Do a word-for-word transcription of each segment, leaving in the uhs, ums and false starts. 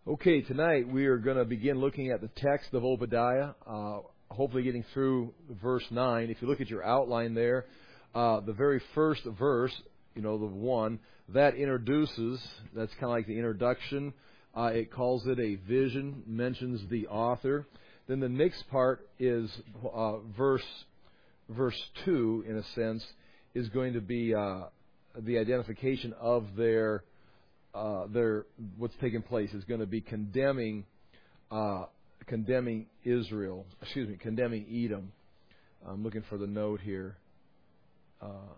Okay, tonight we are going to begin looking at the text of Obadiah, uh, hopefully getting through verse nine. If you look at your outline there, uh, the very first verse, you know, the one, that introduces, that's kind of like the introduction. Uh, it calls it a vision, mentions the author. Then the next part is uh, verse verse two, in a sense, is going to be uh, the identification of their Uh, their what's taking place is going to be condemning, uh, condemning Israel. Excuse me, condemning Edom. I'm looking for the note here. Uh,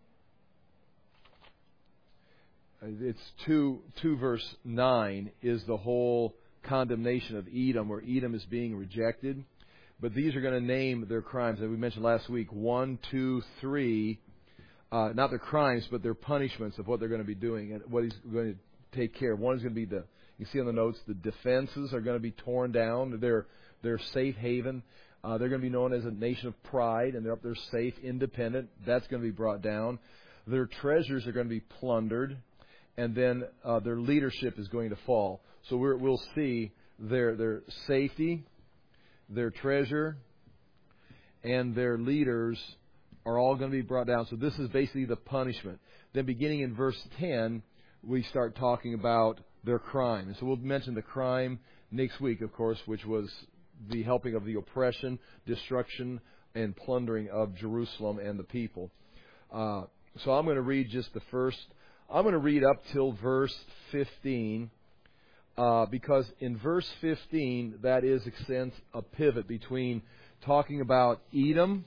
it's two, two verse nine is the whole condemnation of Edom, where Edom is being rejected. But these are going to name their crimes, as we mentioned last week. One, two, three. Uh, not their crimes, but their punishments of what they're going to be doing and what he's going to take care of. One is going to be the, you see on the notes, the defenses are going to be torn down. They're, they're safe haven. Uh, they're going to be known as a nation of pride, and they're up there safe, independent. That's going to be brought down. Their treasures are going to be plundered, and then uh, their leadership is going to fall. So we're, we'll see their, their safety, their treasure, and their leaders are all going to be brought down. So this is basically the punishment. Then beginning in verse ten, we start talking about their crime. And so we'll mention the crime next week, of course, which was the helping of the oppression, destruction, and plundering of Jerusalem and the people. Uh, so I'm going to read just the first. I'm going to read up till verse fifteen, uh, because in verse fifteen, that is, in a sense, a pivot between talking about Edom.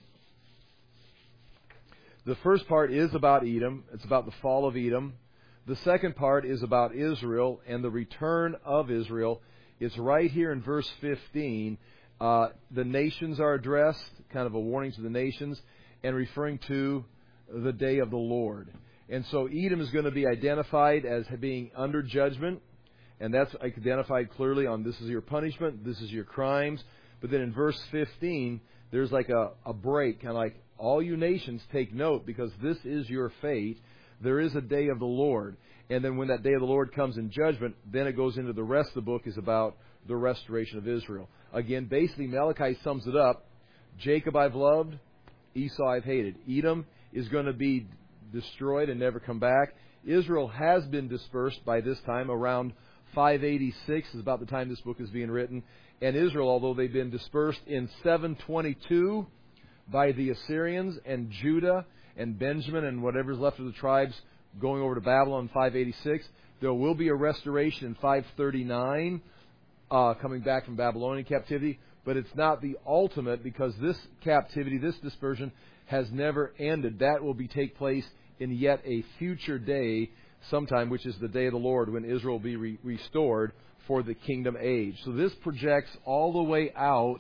The first part is about Edom. It's about the fall of Edom. The second part is about Israel and the return of Israel. It's right here in verse fifteen. Uh, the nations are addressed, kind of a warning to the nations, and referring to the day of the Lord. And so Edom is going to be identified as being under judgment, and that's identified clearly on this is your punishment, this is your crimes. But then in verse fifteen, there's like a, a break, kind of like, all you nations, take note, because this is your fate. There is a day of the Lord. And then when that day of the Lord comes in judgment, then it goes into the rest of the book is about the restoration of Israel. Again, basically, Malachi sums it up. Jacob I've loved, Esau I've hated. Edom is going to be destroyed and never come back. Israel has been dispersed by this time. Around five eighty-six is about the time this book is being written. And Israel, although they've been dispersed in seven twenty-two... by the Assyrians, and Judah and Benjamin and whatever's left of the tribes going over to Babylon in five eighty-six. There will be a restoration in five thirty-nine, uh, coming back from Babylonian captivity. But it's not the ultimate, because this captivity, this dispersion, has never ended. That will be take place in yet a future day sometime, which is the day of the Lord, when Israel will be re- restored for the kingdom age. So this projects all the way out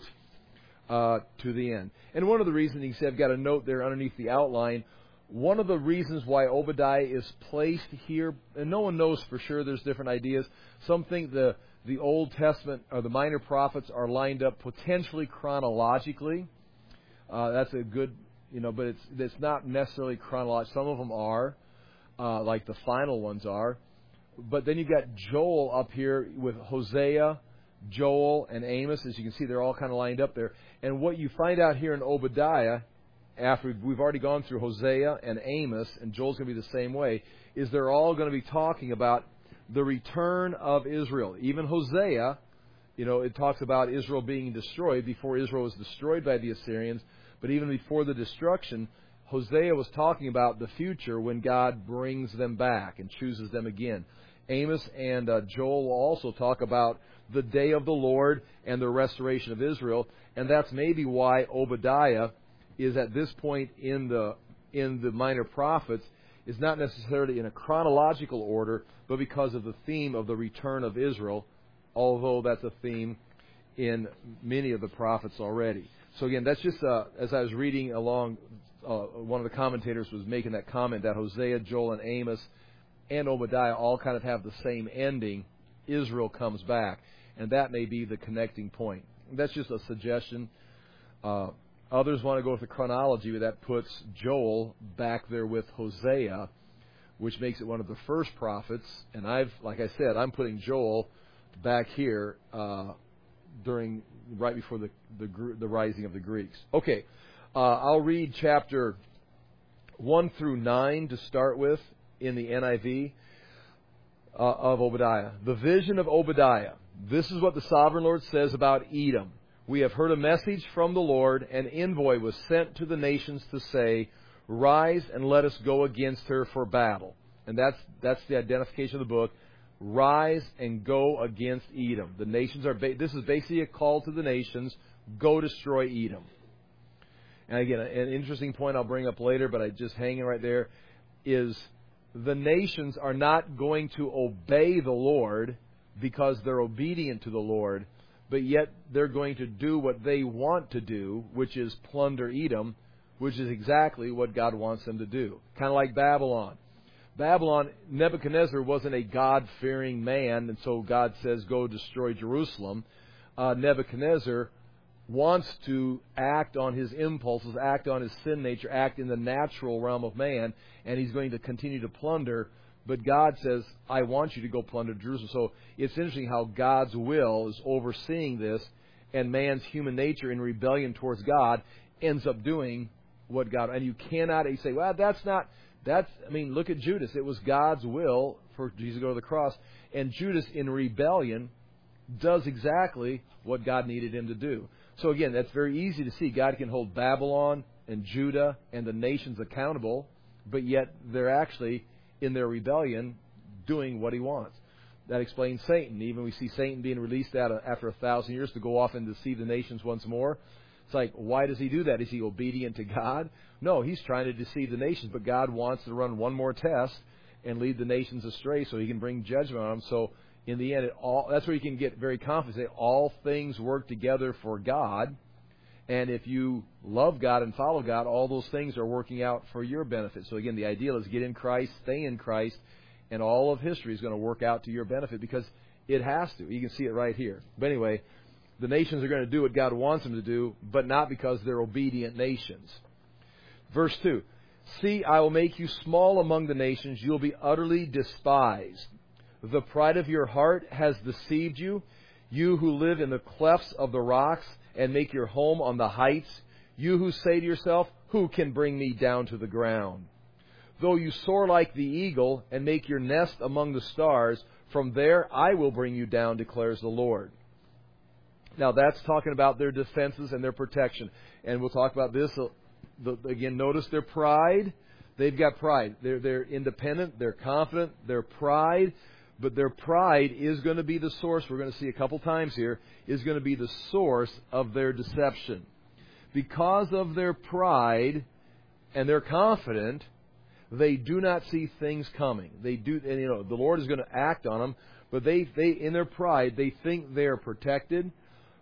Uh, to the end. And one of the reasons, you see, I've got a note there underneath the outline. One of the reasons why Obadiah is placed here, and no one knows for sure, there's different ideas. Some think the, the Old Testament or the minor prophets are lined up potentially chronologically. Uh, that's a good, you know, but it's it's not necessarily chronological. Some of them are, uh, like the final ones are. But then you've got Joel up here with Hosea, Joel, and Amos. As you can see, they're all kind of lined up there. And what you find out here in Obadiah, after we've, we've already gone through Hosea and Amos, and Joel's going to be the same way, is they're all going to be talking about the return of Israel. Even Hosea, you know, it talks about Israel being destroyed before Israel was destroyed by the Assyrians. But even before the destruction, Hosea was talking about the future when God brings them back and chooses them again. Amos and uh, Joel will also talk about the day of the Lord and the restoration of Israel, and that's maybe why Obadiah is at this point in the in the minor prophets is not necessarily in a chronological order, but because of the theme of the return of Israel, although that's a theme in many of the prophets already. So again, that's just uh, as I was reading along, uh, one of the commentators was making that comment that Hosea, Joel, and Amos and Obadiah all kind of have the same ending. Israel comes back. And that may be the connecting point. That's just a suggestion. Uh, others want to go with the chronology, but that puts Joel back there with Hosea, which makes it one of the first prophets. And I've, like I said, I'm putting Joel back here uh, during right before the, the the rising of the Greeks. Okay, uh, I'll read chapter one through nine to start with in the N I V uh, of Obadiah. The vision of Obadiah. This is what the sovereign Lord says about Edom. We have heard a message from the Lord. An envoy was sent to the nations to say, "Rise and let us go against her for battle." And that's that's the identification of the book. Rise and go against Edom. The nations are. Ba- this is basically a call to the nations. Go destroy Edom. And again, an interesting point I'll bring up later, but I just hanging right there is the nations are not going to obey the Lord because they're obedient to the Lord, but yet they're going to do what they want to do, which is plunder Edom, which is exactly what God wants them to do. Kind of like Babylon. Babylon, Nebuchadnezzar wasn't a God-fearing man, and so God says, go destroy Jerusalem. Uh, Nebuchadnezzar wants to act on his impulses, act on his sin nature, act in the natural realm of man, and he's going to continue to plunder. But God says, I want you to go plunder Jerusalem. So it's interesting how God's will is overseeing this, and man's human nature in rebellion towards God ends up doing what God... And you cannot you say, well, that's not... That's, I mean, look at Judas. It was God's will for Jesus to go to the cross. And Judas, in rebellion, does exactly what God needed him to do. So again, that's very easy to see. God can hold Babylon and Judah and the nations accountable, but yet they're actually, in their rebellion, doing what he wants. That explains Satan. Even we see Satan being released out of, after a thousand years to go off and deceive the nations once more. It's like, why does he do that? Is he obedient to God? No, he's trying to deceive the nations, but God wants to run one more test and lead the nations astray so he can bring judgment on them. So in the end, it all, that's where you can get very confident. Say, all things work together for God, and if you love God and follow God, all those things are working out for your benefit. So again, the ideal is get in Christ, stay in Christ, and all of history is going to work out to your benefit because it has to. You can see it right here. But anyway, the nations are going to do what God wants them to do, but not because they're obedient nations. Verse two, see, I will make you small among the nations. You'll be utterly despised. The pride of your heart has deceived you. You who live in the clefts of the rocks and make your home on the heights. You who say to yourself, who can bring me down to the ground? Though you soar like the eagle and make your nest among the stars, from there I will bring you down, declares the Lord. Now that's talking about their defenses and their protection. And we'll talk about this again. Notice their pride. They've got pride. They're, they're independent. They're confident. Their pride. But their pride is going to be the source, we're going to see a couple times here, is going to be the source of their deception. Because of their pride and they're confident, they do not see things coming. They do, and you know, the Lord is going to act on them, but they, they in their pride, they think they're protected.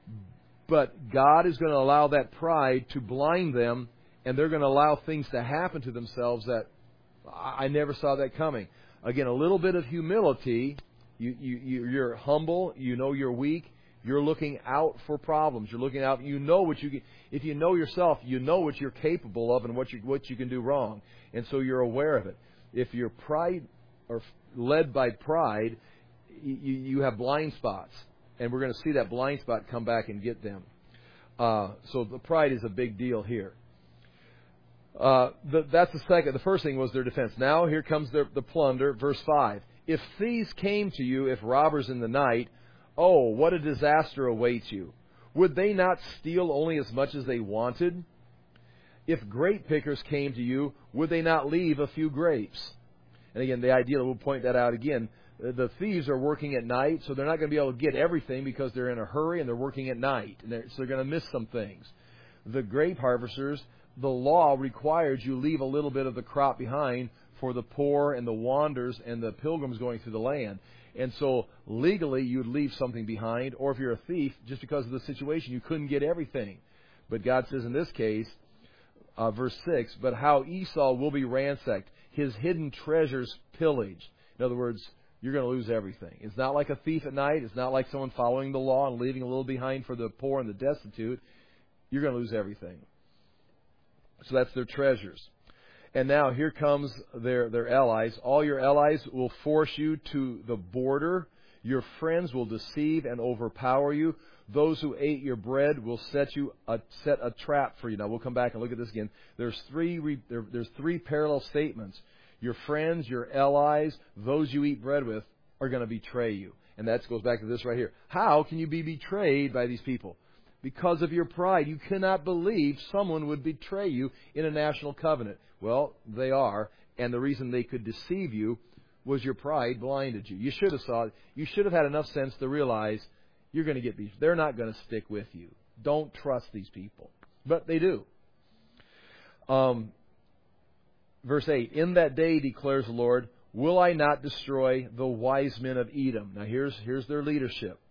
But God is going to allow that pride to blind them, and they're going to allow things to happen to themselves that I never saw that coming. Again, a little bit of humility. You, you, you're humble. You know you're weak. You're looking out for problems. You're looking out. You know what you. If you know yourself, you know what you're capable of and what you what you can do wrong, and so you're aware of it. If you're pride or led by pride, you, you have blind spots, and we're going to see that blind spot come back and get them. Uh, so the pride is a big deal here. Uh, the, that's the second. The first thing was their defense. Now here comes their, the plunder. Verse five. If thieves came to you, if robbers in the night, oh, what a disaster awaits you. Would they not steal only as much as they wanted? If grape pickers came to you, would they not leave a few grapes? And again, the idea, we'll point that out again. The thieves are working at night, so they're not going to be able to get everything because they're in a hurry and they're working at night. And they're, so they're going to miss some things. The grape harvesters, the law requires you leave a little bit of the crop behind for the poor and the wanderers and the pilgrims going through the land. And so legally you'd leave something behind, or if you're a thief, just because of the situation, you couldn't get everything. But God says in this case, uh, verse six, but how Esau will be ransacked, his hidden treasures pillaged. In other words, you're going to lose everything. It's not like a thief at night. It's not like someone following the law and leaving a little behind for the poor and the destitute. You're going to lose everything. So that's their treasures. And now here comes their, their allies. All your allies will force you to the border. Your friends will deceive and overpower you. Those who ate your bread will set you a, set a trap for you. Now we'll come back and look at this again. There's three re, there, there's three parallel statements. Your friends, your allies, those you eat bread with are going to betray you. And that goes back to this right here. How can you be betrayed by these people? Because of your pride. You cannot believe someone would betray you in a national covenant. Well, they are. And the reason they could deceive you was your pride blinded you. You should have saw it. You should have had enough sense to realize you're going to get these. They're not going to stick with you. Don't trust these people. But they do. Um, verse eight. In that day, declares the Lord, will I not destroy the wise men of Edom? Now here's, here's their leadership.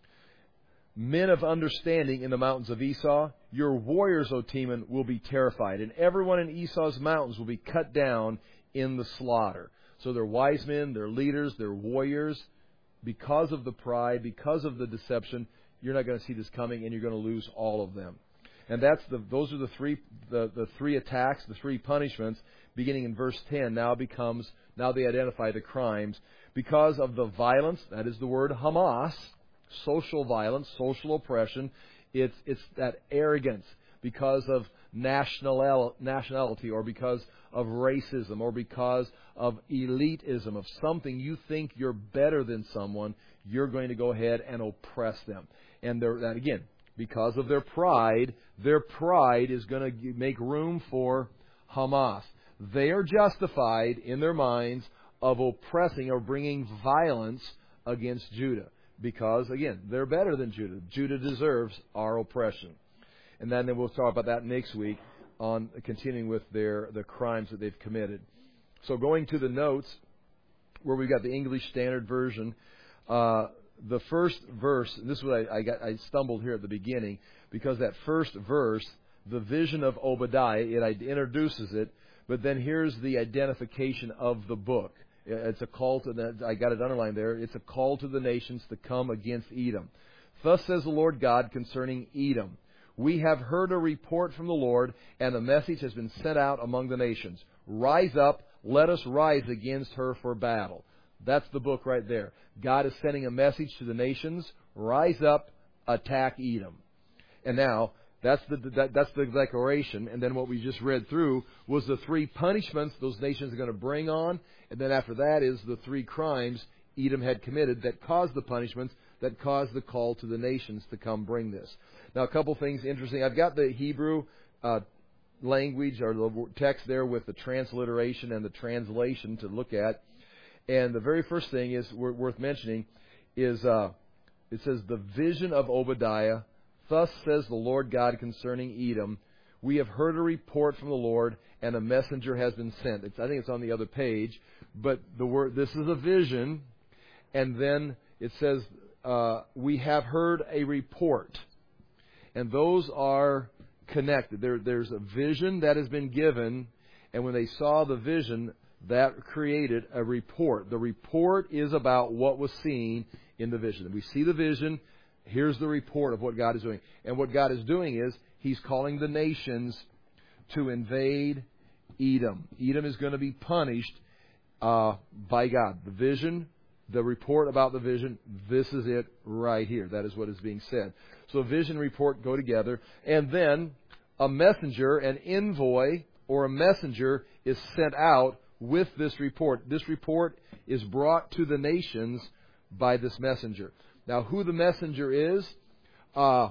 Men of understanding in the mountains of Esau, your warriors, O Teman, will be terrified, and everyone in Esau's mountains will be cut down in the slaughter. So they're wise men, they're leaders, they're warriors. Because of the pride, because of the deception, you're not going to see this coming, and you're going to lose all of them. And that's the those are the three the, the three attacks, the three punishments, beginning in verse ten. Now becomes now they identify the crimes because of the violence. That is the word Hamas. Social violence, social oppression. It's it's that arrogance because of national nationality, or because of racism, or because of elitism, of something you think you're better than someone. You're going to go ahead and oppress them, and they're, that again because of their pride. Their pride is going to make room for Hamas. They are justified in their minds of oppressing or bringing violence against Judah. Because, again, they're better than Judah. Judah deserves our oppression. And then, then we'll talk about that next week on continuing with their the crimes that they've committed. So going to the notes, where we've got the English Standard Version, uh, the first verse, and this is what I, I, got, I stumbled here at the beginning, because that first verse, the vision of Obadiah, it introduces it, but then here's the identification of the book. It's a call to the, I got it underlined there. It's a call to the nations to come against Edom. Thus says the Lord God concerning Edom. We have heard a report from the Lord, and a message has been sent out among the nations. Rise up, let us rise against her for battle. That's the book right there. God is sending a message to the nations. Rise up, attack Edom. And now, That's the that, that's the declaration, and then what we just read through was the three punishments those nations are going to bring on, and then after that is the three crimes Edom had committed that caused the punishments, that caused the call to the nations to come bring this. Now, a couple things interesting. I've got the Hebrew uh, language or the text there with the transliteration and the translation to look at, and the very first thing is worth mentioning is uh, it says the vision of Obadiah. Thus says the Lord God concerning Edom, we have heard a report from the Lord, and a messenger has been sent. It's, I think it's on the other page, but the word this is a vision, and then it says uh, we have heard a report, and those are connected. There, there's a vision that has been given, and when they saw the vision, that created a report. The report is about what was seen in the vision. We see the vision. Here's the report of what God is doing. And what God is doing is He's calling the nations to invade Edom. Edom is going to be punished uh, by God. The vision, the report about the vision, this is it right here. That is what is being said. So vision and report go together. And then a messenger, an envoy, or a messenger is sent out with this report. This report is brought to the nations by this messenger. Now, who the messenger is, uh,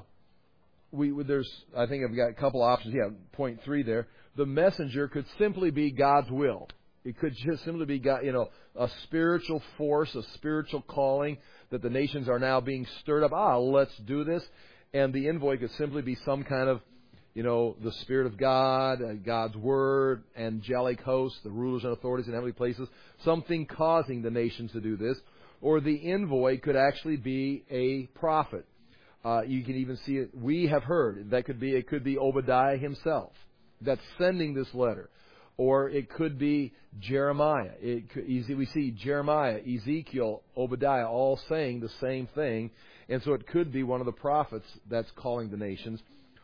we there's I think I've got a couple options. Yeah, point three there. The messenger could simply be God's will. It could just simply be God, you know, a spiritual force, a spiritual calling that the nations are now being stirred up. Ah, let's do this. And the envoy could simply be some kind of, you know, the Spirit of God, uh, God's Word, angelic hosts, the rulers and authorities in heavenly places, something causing the nations to do this. Or the envoy could actually be a prophet. Uh, you can even see it. We have heard. That could be. It could be Obadiah himself that's sending this letter, or it could be Jeremiah. It could, we see Jeremiah, Ezekiel, Obadiah all saying the same thing, and so it could be one of the prophets that's calling the nations,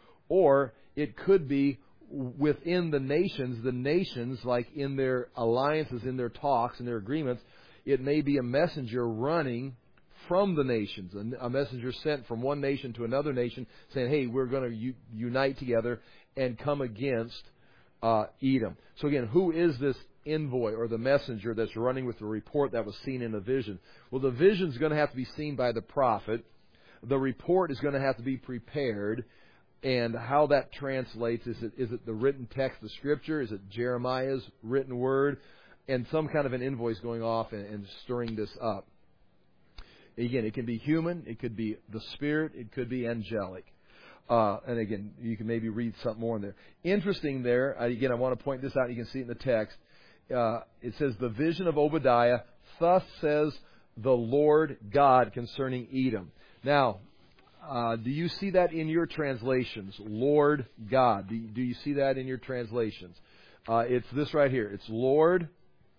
or it could be within the nations. The nations, like in their alliances, in their talks, in their agreements. It may be a messenger running from the nations. A messenger sent from one nation to another nation saying, hey, we're going to u- unite together and come against uh, Edom. So again, who is this envoy or the messenger that's running with the report that was seen in a vision? Well, the vision is going to have to be seen by the prophet. The report is going to have to be prepared. And how that translates, is it is it the written text of Scripture? Is it Jeremiah's written word? And some kind of an invoice going off and, and stirring this up. Again, it can be human, it could be the Spirit, it could be angelic. Uh, and again, you can maybe read something more in there. Interesting there, again, I want to point this out, you can see it in the text. Uh, it says, the vision of Obadiah, thus says the Lord God concerning Edom. Now, Uh, do you see that in your translations? Lord God. Do you, do you see that in your translations? Uh, it's this right here. It's Lord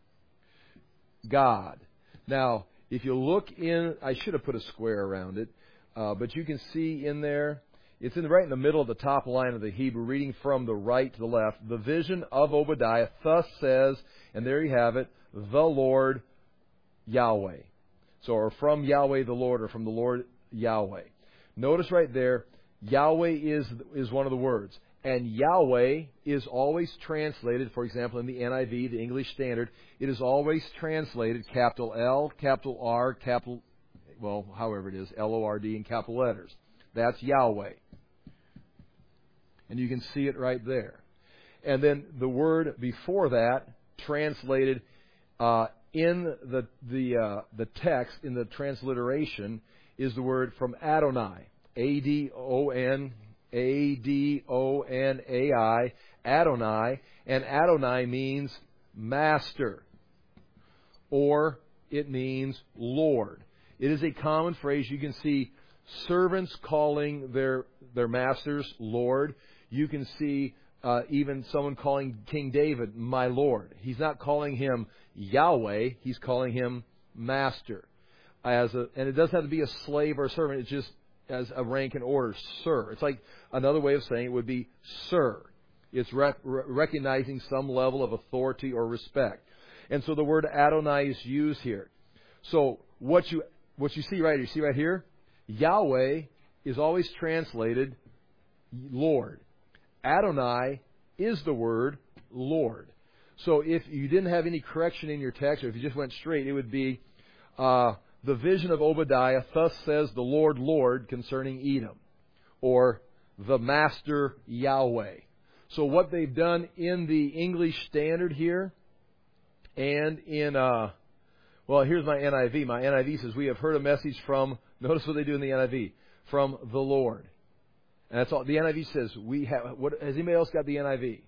God. Now, if you look in, I should have put a square around it, uh, but you can see in there, it's in the, right in the middle of the top line of the Hebrew, reading from the right to the left. The vision of Obadiah, thus says, and there you have it, the Lord Yahweh. So, or from Yahweh the Lord, or from the Lord Yahweh. Notice right there, Yahweh is is one of the words. And Yahweh is always translated, for example, in the N I V, the English Standard, it is always translated capital L, capital R, capital, well, however it is, L O R D in capital letters. That's Yahweh. And you can see it right there. And then the word before that, translated uh, in the the uh, the text, in the transliteration, is the word from Adonai. A D O N, A D O N A I, Adonai. And Adonai means master. Or it means Lord. It is a common phrase. You can see servants calling their, their masters Lord. You can see uh, even someone calling King David, my Lord. He's not calling him Yahweh. He's calling him master. As a, and it doesn't have to be a slave or a servant. It's just as a rank and order, sir. It's like another way of saying it would be sir. It's rec- recognizing some level of authority or respect. And so the word Adonai is used here. So what you what you see right here, you see right here, Yahweh is always translated Lord. Adonai is the word Lord. So if you didn't have any correction in your text, or if you just went straight, it would be uh, the vision of Obadiah, thus says the Lord, Lord, concerning Edom. Or the Master Yahweh. So what they've done in the English Standard here, and in, uh, well, here's my N I V. My N I V says, we have heard a message from, notice what they do in the N I V, from the Lord. And that's all. The N I V says, we have, what, has anybody else got the N I V?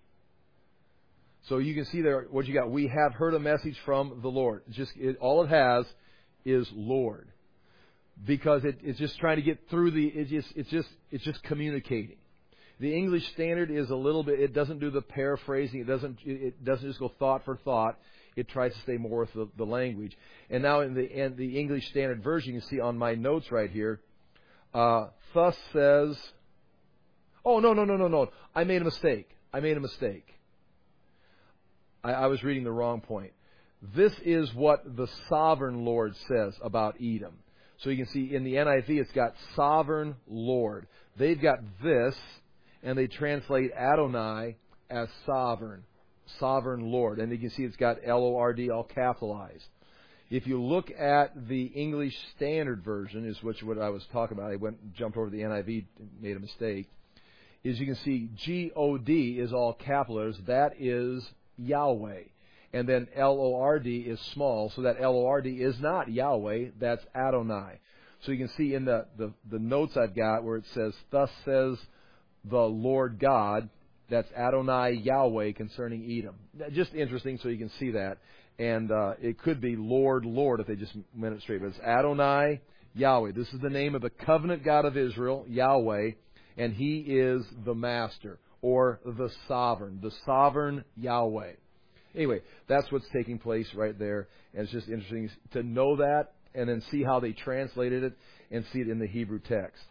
So you can see there what you got. We have heard a message from the Lord. It's just it, all it has is Lord, because it, it's just trying to get through the. It's just it's just it's just communicating. The English Standard is a little bit. It doesn't do the paraphrasing. It doesn't. It doesn't just go thought for thought. It tries to stay more with the, the language. And now in the in the English Standard Version, you can see on my notes right here. Uh, thus says. Oh no no no no no! I made a mistake. I made a mistake. I, I was reading the wrong point. This is what the sovereign Lord says about Edom. So you can see in the N I V it's got sovereign Lord. They've got this, and they translate Adonai as sovereign, sovereign Lord. And you can see it's got L O R D all capitalized. If you look at the English Standard Version, is which what I was talking about. I went jumped over the N I V and made a mistake. Is you can see G O D is all capital letters. That is Yahweh. And then L O R D is small, so that L O R D is not Yahweh, that's Adonai. So you can see in the, the, the notes I've got where it says, thus says the Lord God, that's Adonai Yahweh concerning Edom. Just interesting, so you can see that. And uh, it could be Lord, Lord, if they just went it straight. But it's Adonai Yahweh. This is the name of the covenant God of Israel, Yahweh, and He is the master, or the sovereign, the sovereign Yahweh. Anyway, that's what's taking place right there. And it's just interesting to know that and then see how they translated it and see it in the Hebrew text.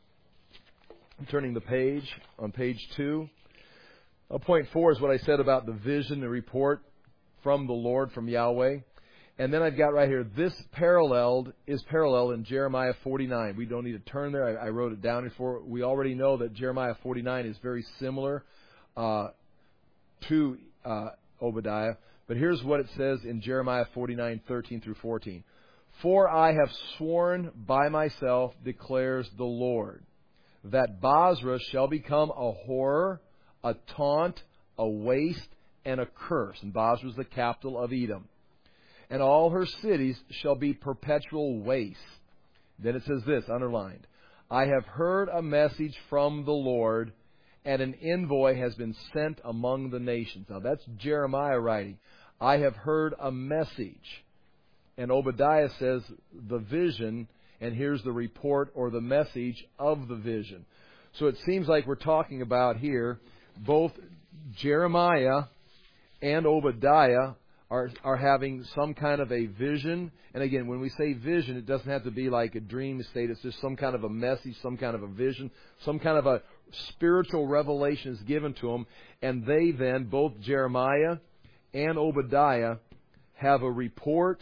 I'm turning the page on page two. Uh, point four is what I said about the vision, the report from the Lord, from Yahweh. And then I've got right here, this paralleled is parallel in Jeremiah forty-nine. We don't need to turn there. I, I wrote it down before. We already know that Jeremiah forty-nine is very similar uh, to uh, Obadiah. But here's what it says in Jeremiah forty-nine, thirteen through fourteen. For I have sworn by myself, declares the Lord, that Bozrah shall become a horror, a taunt, a waste, and a curse. And Bozrah is the capital of Edom. And all her cities shall be perpetual waste. Then it says this, underlined, I have heard a message from the Lord, and an envoy has been sent among the nations. Now that's Jeremiah writing. I have heard a message. And Obadiah says the vision, and here's the report or the message of the vision. So it seems like we're talking about here, both Jeremiah and Obadiah are are having some kind of a vision. And again, when we say vision, it doesn't have to be like a dream state. It's just some kind of a message, some kind of a vision, some kind of a spiritual revelation is given to them. And they then, both Jeremiah and Obadiah, have a report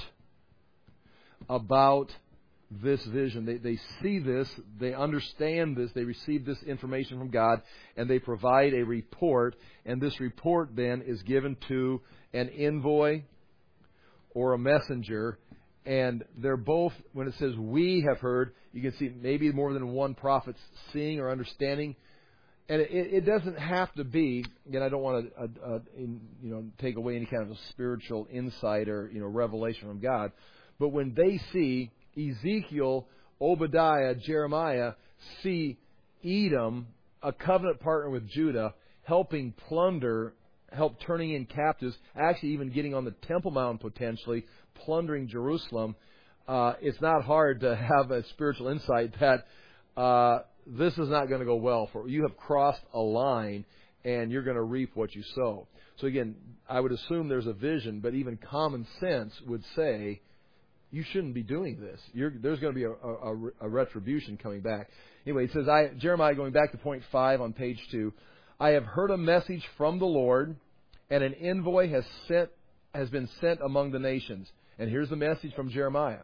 about this vision. They, they see this, they understand this, they receive this information from God, and they provide a report. And this report then is given to an envoy or a messenger. And they're both, when it says we have heard, you can see maybe more than one prophet's seeing or understanding. And it, it doesn't have to be, again, I don't want to uh, uh, in, you know, take away any kind of a spiritual insight or, you know, revelation from God. But when they see Ezekiel, Obadiah, Jeremiah see Edom, a covenant partner with Judah, helping plunder, help turning in captives, actually even getting on the Temple Mount potentially, plundering Jerusalem, uh, it's not hard to have a spiritual insight that uh, this is not going to go well for you. You have crossed a line, and you're going to reap what you sow. So again, I would assume there's a vision, but even common sense would say, you shouldn't be doing this. You're, there's going to be a, a, a retribution coming back. Anyway, it says, I, Jeremiah, going back to point five on page two, I have heard a message from the Lord, and an envoy has sent has been sent among the nations. And here's the message from Jeremiah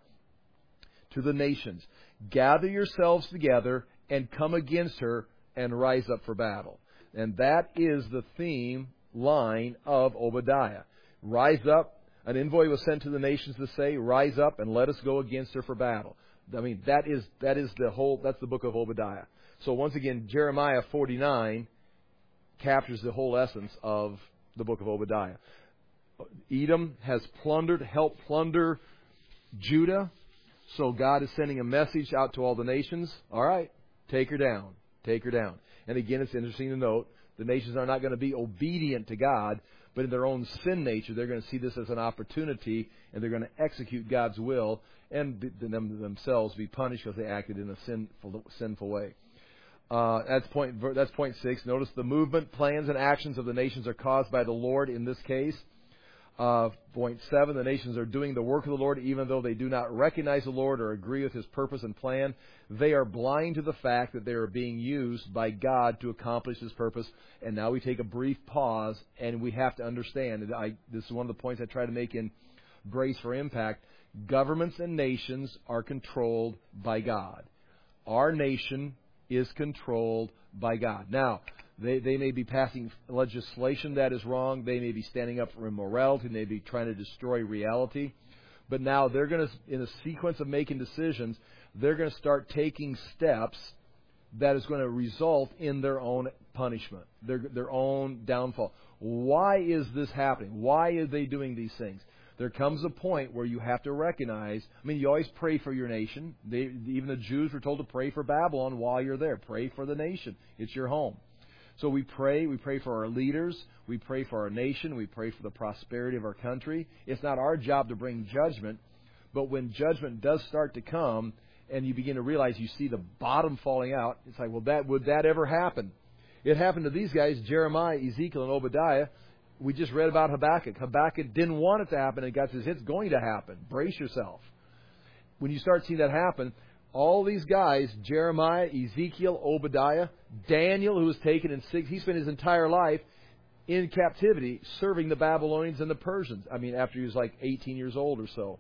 to the nations. Gather yourselves together and come against her and rise up for battle. And that is the theme line of Obadiah. Rise up. An envoy was sent to the nations to say, rise up and let us go against her for battle. I mean, that is that is the whole, that's the book of Obadiah. So once again, Jeremiah forty-nine captures the whole essence of the book of Obadiah. Edom has plundered, helped plunder Judah. So God is sending a message out to all the nations. All right, take her down. Take her down. And again, it's interesting to note, the nations are not going to be obedient to God, but in their own sin nature, they're going to see this as an opportunity, and they're going to execute God's will, and them themselves be punished because they acted in a sinful, sinful way. Uh, that's point. That's point six. Notice the movement, plans, and actions of the nations are caused by the Lord in this case. Uh, point seven, the nations are doing the work of the Lord even though they do not recognize the Lord or agree with His purpose and plan. They are blind to the fact that they are being used by God to accomplish His purpose. And now we take a brief pause, and we have to understand, and I, this is one of the points I try to make in Brace for Impact, governments and nations are controlled by God. Our nation is controlled by God. Now, They, they may be passing legislation that is wrong. They may be standing up for immorality. They may be trying to destroy reality. But now they're going to, in a sequence of making decisions, they're going to start taking steps that is going to result in their own punishment, their, their own downfall. Why is this happening? Why are they doing these things? There comes a point where you have to recognize, I mean, you always pray for your nation. They, even the Jews were told to pray for Babylon while you're there. Pray for the nation. It's your home. So we pray, we pray for our leaders, we pray for our nation, we pray for the prosperity of our country. It's not our job to bring judgment, but when judgment does start to come and you begin to realize you see the bottom falling out, it's like, well, that would that ever happen? It happened to these guys, Jeremiah, Ezekiel, and Obadiah. We just read about Habakkuk. Habakkuk didn't want it to happen, and God says, it's going to happen. Brace yourself. When you start seeing that happen, all these guys, Jeremiah, Ezekiel, Obadiah, Daniel, who was taken in six, he spent his entire life in captivity serving the Babylonians and the Persians. I mean, after he was like eighteen years old or so.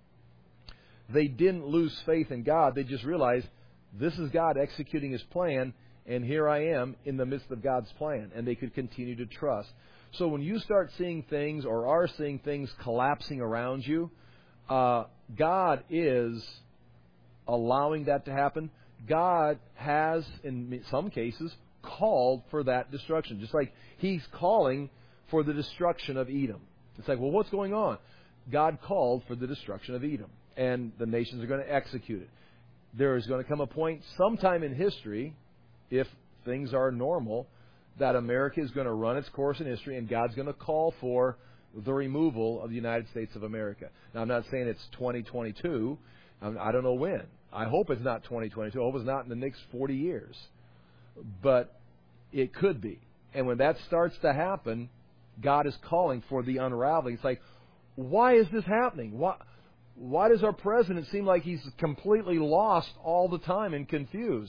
They didn't lose faith in God. They just realized this is God executing His plan, and here I am in the midst of God's plan. And they could continue to trust. So when you start seeing things or are seeing things collapsing around you, uh, God is allowing that to happen. God has, in some cases, called for that destruction. Just like He's calling for the destruction of Edom. It's like, well, what's going on? God called for the destruction of Edom. And the nations are going to execute it. There is going to come a point sometime in history, if things are normal, that America is going to run its course in history and God's going to call for the removal of the United States of America. Now, I'm not saying it's twenty twenty-two. I don't know when. I hope it's not twenty twenty-two. I hope it's not in the next forty years. But it could be. And when that starts to happen, God is calling for the unraveling. It's like, why is this happening? Why, why does our president seem like he's completely lost all the time and confused?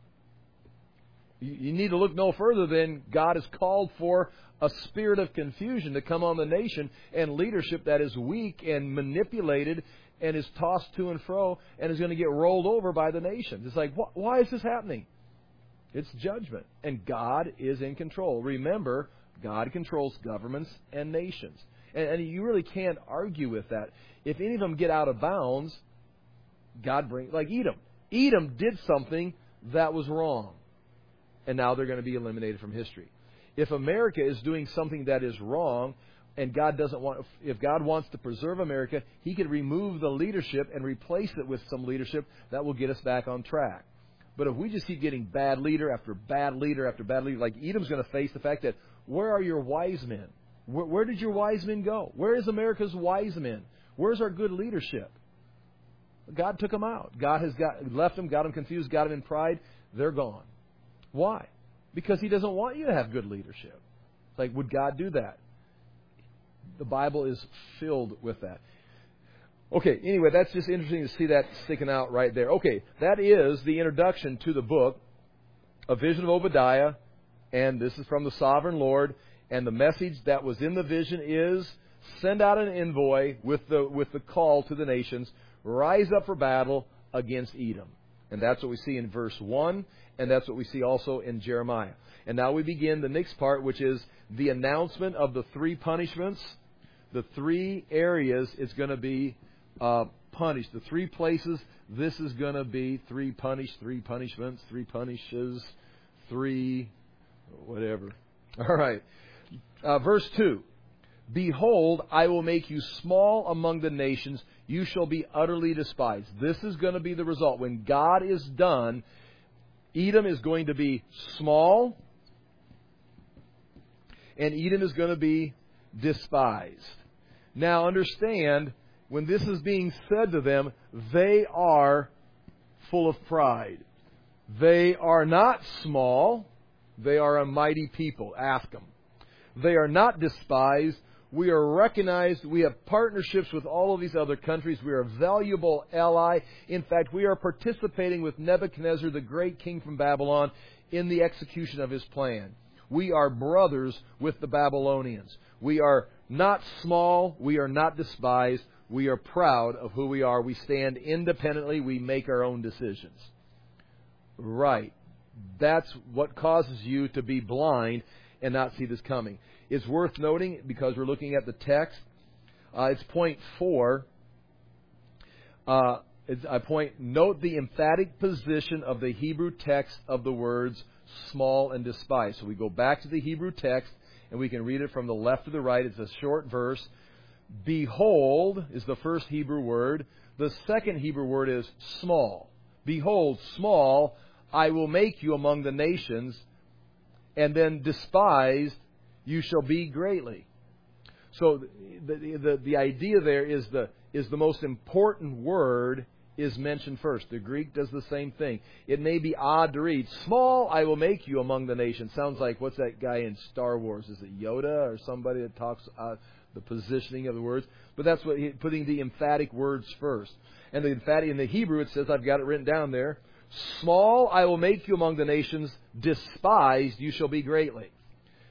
You, you need to look no further than God has called for a spirit of confusion to come on the nation and leadership that is weak and manipulated and is tossed to and fro and is going to get rolled over by the nations. It's like, wh- why is this happening? It's judgment. And God is in control. Remember, God controls governments and nations. And, and you really can't argue with that. If any of them get out of bounds, God brings... Like Edom. Edom did something that was wrong. And now they're going to be eliminated from history. If America is doing something that is wrong, and God doesn't want... If God wants to preserve America, He could remove the leadership and replace it with some leadership that will get us back on track. But if we just keep getting bad leader after bad leader after bad leader, like Edom's going to face the fact that, where are your wise men? Where, where did your wise men go? Where is America's wise men? Where's our good leadership? God took them out. God has got left them, got them confused, got them in pride. They're gone. Why? Because He doesn't want you to have good leadership. Like, would God do that? The Bible is filled with that. Okay, anyway, that's just interesting to see that sticking out right there. Okay, that is the introduction to the book, A Vision of Obadiah, and this is from the Sovereign Lord, and the message that was in the vision is, send out an envoy with the with the call to the nations, rise up for battle against Edom. And that's what we see in verse one, and that's what we see also in Jeremiah. And now we begin the next part, which is the announcement of the three punishments, the three areas it's going to be uh, punished, the three places this is going to be three punished, three punishments, three punishes, three whatever. All right. Uh, verse two. Behold, I will make you small among the nations. You shall be utterly despised. This is going to be the result. When God is done, Edom is going to be small, and Edom is going to be despised. Now understand, when this is being said to them, they are full of pride. They are not small. They are a mighty people. Ask them. They are not despised. We are recognized. We have partnerships with all of these other countries. We are a valuable ally. In fact, we are participating with Nebuchadnezzar, the great king from Babylon, in the execution of his plan. We are brothers with the Babylonians. We are not small. We are not despised. We are proud of who we are. We stand independently. We make our own decisions. Right. That's what causes you to be blind and not see this coming. It's worth noting, because we're looking at the text, uh, it's point four. Uh, it's, I point, note the emphatic position of the Hebrew text of the words small and despised. So we go back to the Hebrew text, and we can read it from the left to the right. It's a short verse. Behold is the first Hebrew word. The second Hebrew word is small. Behold, small, I will make you among the nations, and then despised you shall be greatly. So the, the the idea there is the is the most important word is mentioned first. The Greek does the same thing. It may be odd to read. Small, I will make you among the nations. Sounds like, what's that guy in Star Wars? Is it Yoda or somebody that talks uh, the positioning of the words? But that's what he, putting the emphatic words first. And the emphatic in the Hebrew, it says, I've got it written down there. Small, I will make you among the nations. Despised, you shall be greatly.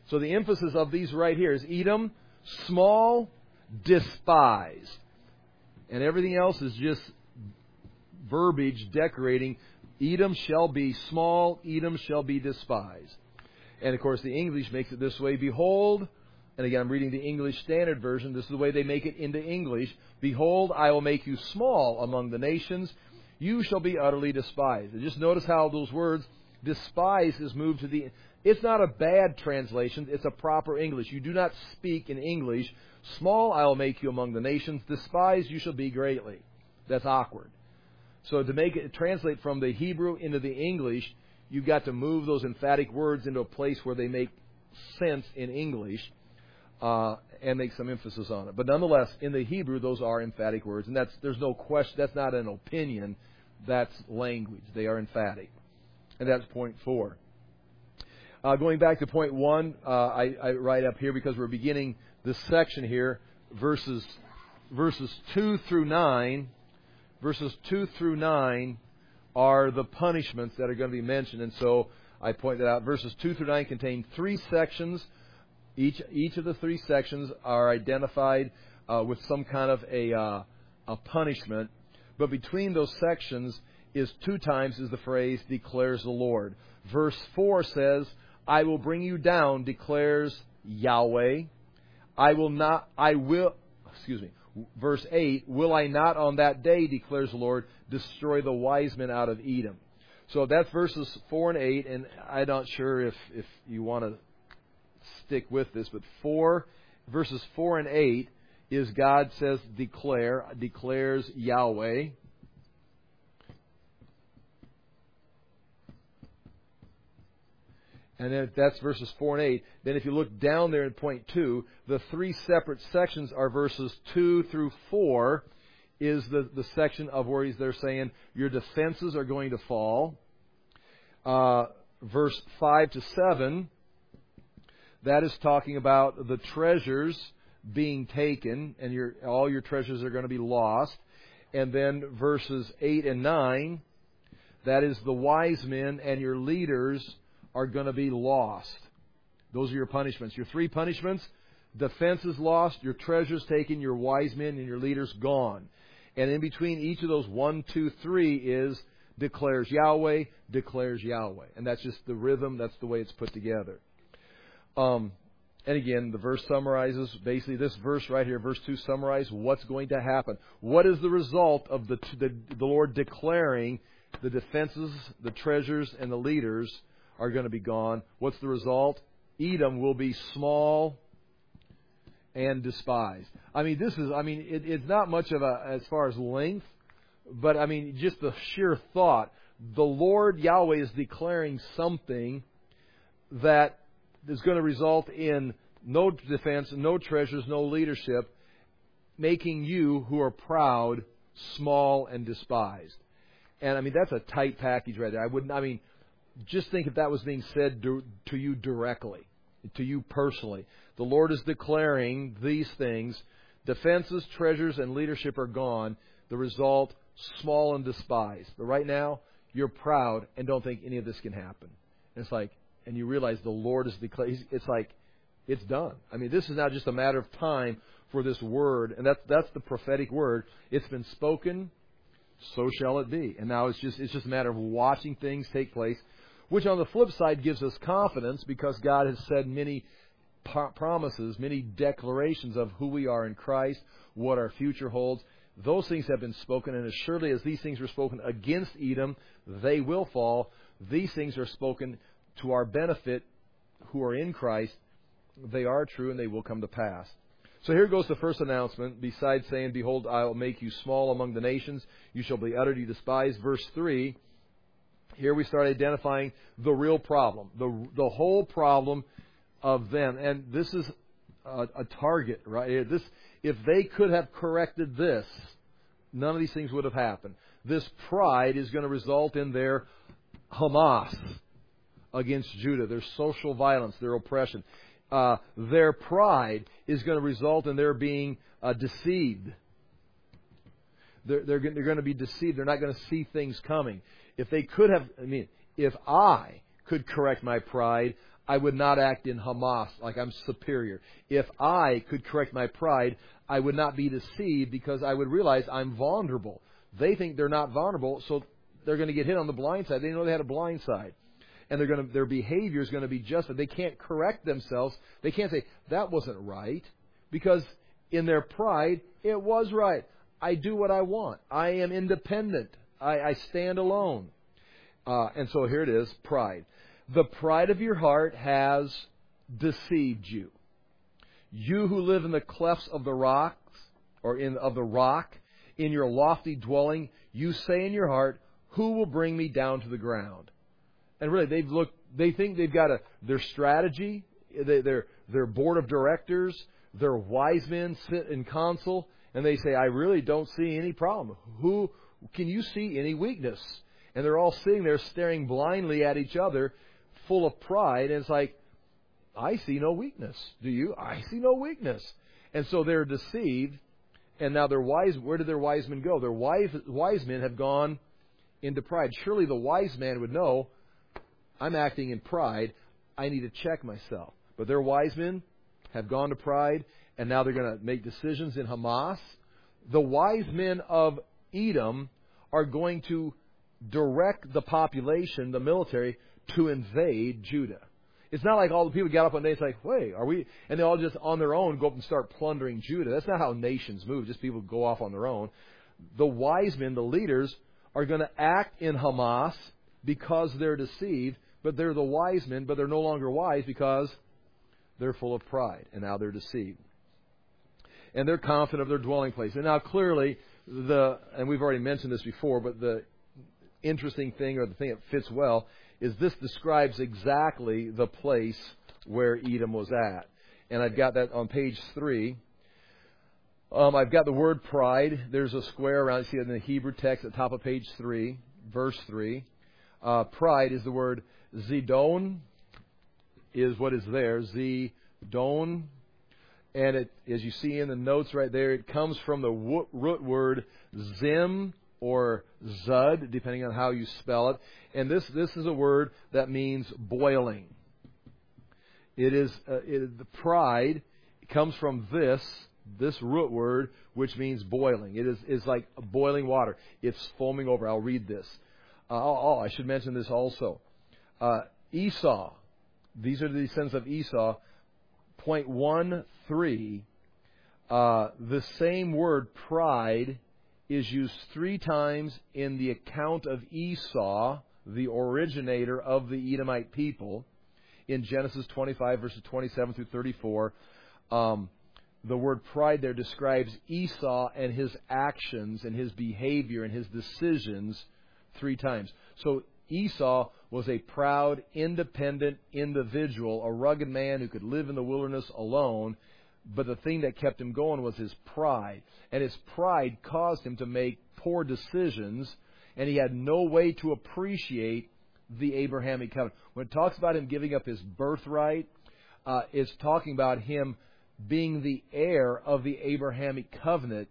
So the emphasis of these right here is Edom, small, despised. And everything else is just verbiage decorating. Edom shall be small, Edom shall be despised. And of course the English makes it this way. Behold, and again I'm reading the English Standard Version. This is the way they make it into English. Behold, I will make you small among the nations. You shall be utterly despised. And just notice how those words, despise, is moved to the... It's not a bad translation. It's a proper English. You do not speak in English. Small I will make you among the nations. Despised you shall be greatly. That's awkward. So to make it translate from the Hebrew into the English, you've got to move those emphatic words into a place where they make sense in English uh, and make some emphasis on it. But nonetheless, in the Hebrew, those are emphatic words. And that's there's no question. That's not an opinion. That's language. They are emphatic. And that's point four. Uh, going back to point one, uh, I, I write up here because we're beginning this section here, verses verses two through nine. Verses two through nine are the punishments that are going to be mentioned, and so I pointed out verses two through nine contain three sections. Each each of the three sections are identified uh, with some kind of a uh, a punishment, but between those sections is two times is the phrase "declares the Lord." Verse four says, I will bring you down, declares Yahweh. I will not, I will, excuse me, verse eight, will I not on that day, declares the Lord, destroy the wise men out of Edom. So that's verses four and eight, and I'm not sure if, if you want to stick with this, but four, verses four and eight is God says declare, declares Yahweh. And then that's verses four and eight. Then if you look down there in point two, the three separate sections are verses two through four is the, the section of where he's, they're saying your defenses are going to fall. Uh, verse five to seven, that is talking about the treasures being taken and your all your treasures are going to be lost. And then verses eight and nine, that is the wise men and your leaders are going to be lost. Those are your punishments. Your three punishments: defense is lost, your treasures taken, your wise men and your leaders gone. And in between each of those one, two, three is declares Yahweh, declares Yahweh. And that's just the rhythm. That's the way it's put together. Um, and again, the verse summarizes, basically this verse right here, verse two, summarizes what's going to happen. What is the result of the, the, the Lord declaring the defenses, the treasures, and the leaders are going to be gone? What's the result? Edom will be small and despised. I mean, this is, I mean, it, it's not much of a, as far as length, but I mean, just the sheer thought. The Lord Yahweh is declaring something that is going to result in no defense, no treasures, no leadership, making you who are proud small and despised. And I mean, that's a tight package right there. I wouldn't, I mean, just think if that was being said to, to you directly, to you personally. The Lord is declaring these things. Defenses, treasures, and leadership are gone. The result, small and despised. But right now, you're proud and don't think any of this can happen. And it's like, and you realize the Lord is declaring, it's like, it's done. I mean, this is not just a matter of time for this word. And that's, that's the prophetic word. It's been spoken, so shall it be. And now it's just, it's just a matter of watching things take place, which on the flip side gives us confidence because God has said many promises, many declarations of who we are in Christ, what our future holds. Those things have been spoken, and as surely as these things were spoken against Edom, they will fall. These things are spoken to our benefit who are in Christ. They are true, and they will come to pass. So here goes the first announcement. Besides saying, behold, I will make you small among the nations, you shall be utterly despised. Verse three, here we start identifying the real problem, the the whole problem of them. And this is a, a target, right? This, if they could have corrected this, none of these things would have happened. This pride is going to result in their Hamas against Judah, their social violence, their oppression. Uh, their pride is going to result in their being uh, deceived. They're, they're, they're going to be deceived. They're not going to see things coming. If they could have, I mean, if I could correct my pride, I would not act in Hamas like I'm superior. If I could correct my pride, I would not be deceived because I would realize I'm vulnerable. They think they're not vulnerable, so they're going to get hit on the blind side. They know they had a blind side. And they're going to, their behavior is going to be just that. They can't correct themselves. They can't say, that wasn't right. Because in their pride, it was right. I do what I want. I am independent. I, I stand alone. Uh, and so here it is, pride. The pride of your heart has deceived you. You who live in the clefts of the rocks, or in of the rock, in your lofty dwelling, you say in your heart, who will bring me down to the ground? And really, they've looked. They think they've got a their strategy, they, their their board of directors, their wise men sit in council, and they say, "I really don't see any problem. Who can you see any weakness?" And they're all sitting there staring blindly at each other, full of pride. And it's like, I see no weakness. Do you? I see no weakness. And so they're deceived. And now their wise. Where did their wise men go? Their wise wise men have gone into pride. Surely the wise man would know, I'm acting in pride. I need to check myself. But their wise men have gone to pride, and now they're going to make decisions in Hamas. The wise men of Edom are going to direct the population, the military, to invade Judah. It's not like all the people got up one day and it's like, wait, are we? And they all just on their own go up and start plundering Judah. That's not how nations move. Just people go off on their own. The wise men, the leaders, are going to act in Hamas because they're deceived, but they're the wise men, but they're no longer wise because they're full of pride, and now they're deceived. And they're confident of their dwelling place. And now clearly, the and we've already mentioned this before, but the interesting thing, or the thing that fits well, is this describes exactly the place where Edom was at. And I've got that on page three. Um, I've got the word pride. There's a square around it. You see it in the Hebrew text at the top of page three, verse three. Uh, pride is the word zidon, is what is there. Zidon. And it, as you see in the notes right there, it comes from the root word zim, or zud, depending on how you spell it. And this, this is a word that means boiling. It is uh, it, the pride comes from this, this root word, which means boiling. It is, is like boiling water. It's foaming over. I'll read this. Uh, oh, I should mention this also. Uh, Esau, these are the descendants of Esau. Point one three, uh, the same word pride is used three times in the account of Esau, the originator of the Edomite people, in Genesis twenty-five, verses twenty-seven through thirty-four. Um, the word pride there describes Esau and his actions and his behavior and his decisions three times. So Esau was a proud, independent individual, a rugged man who could live in the wilderness alone. But the thing that kept him going was his pride. And his pride caused him to make poor decisions, and he had no way to appreciate the Abrahamic covenant. When it talks about him giving up his birthright, uh, it's talking about him being the heir of the Abrahamic covenant,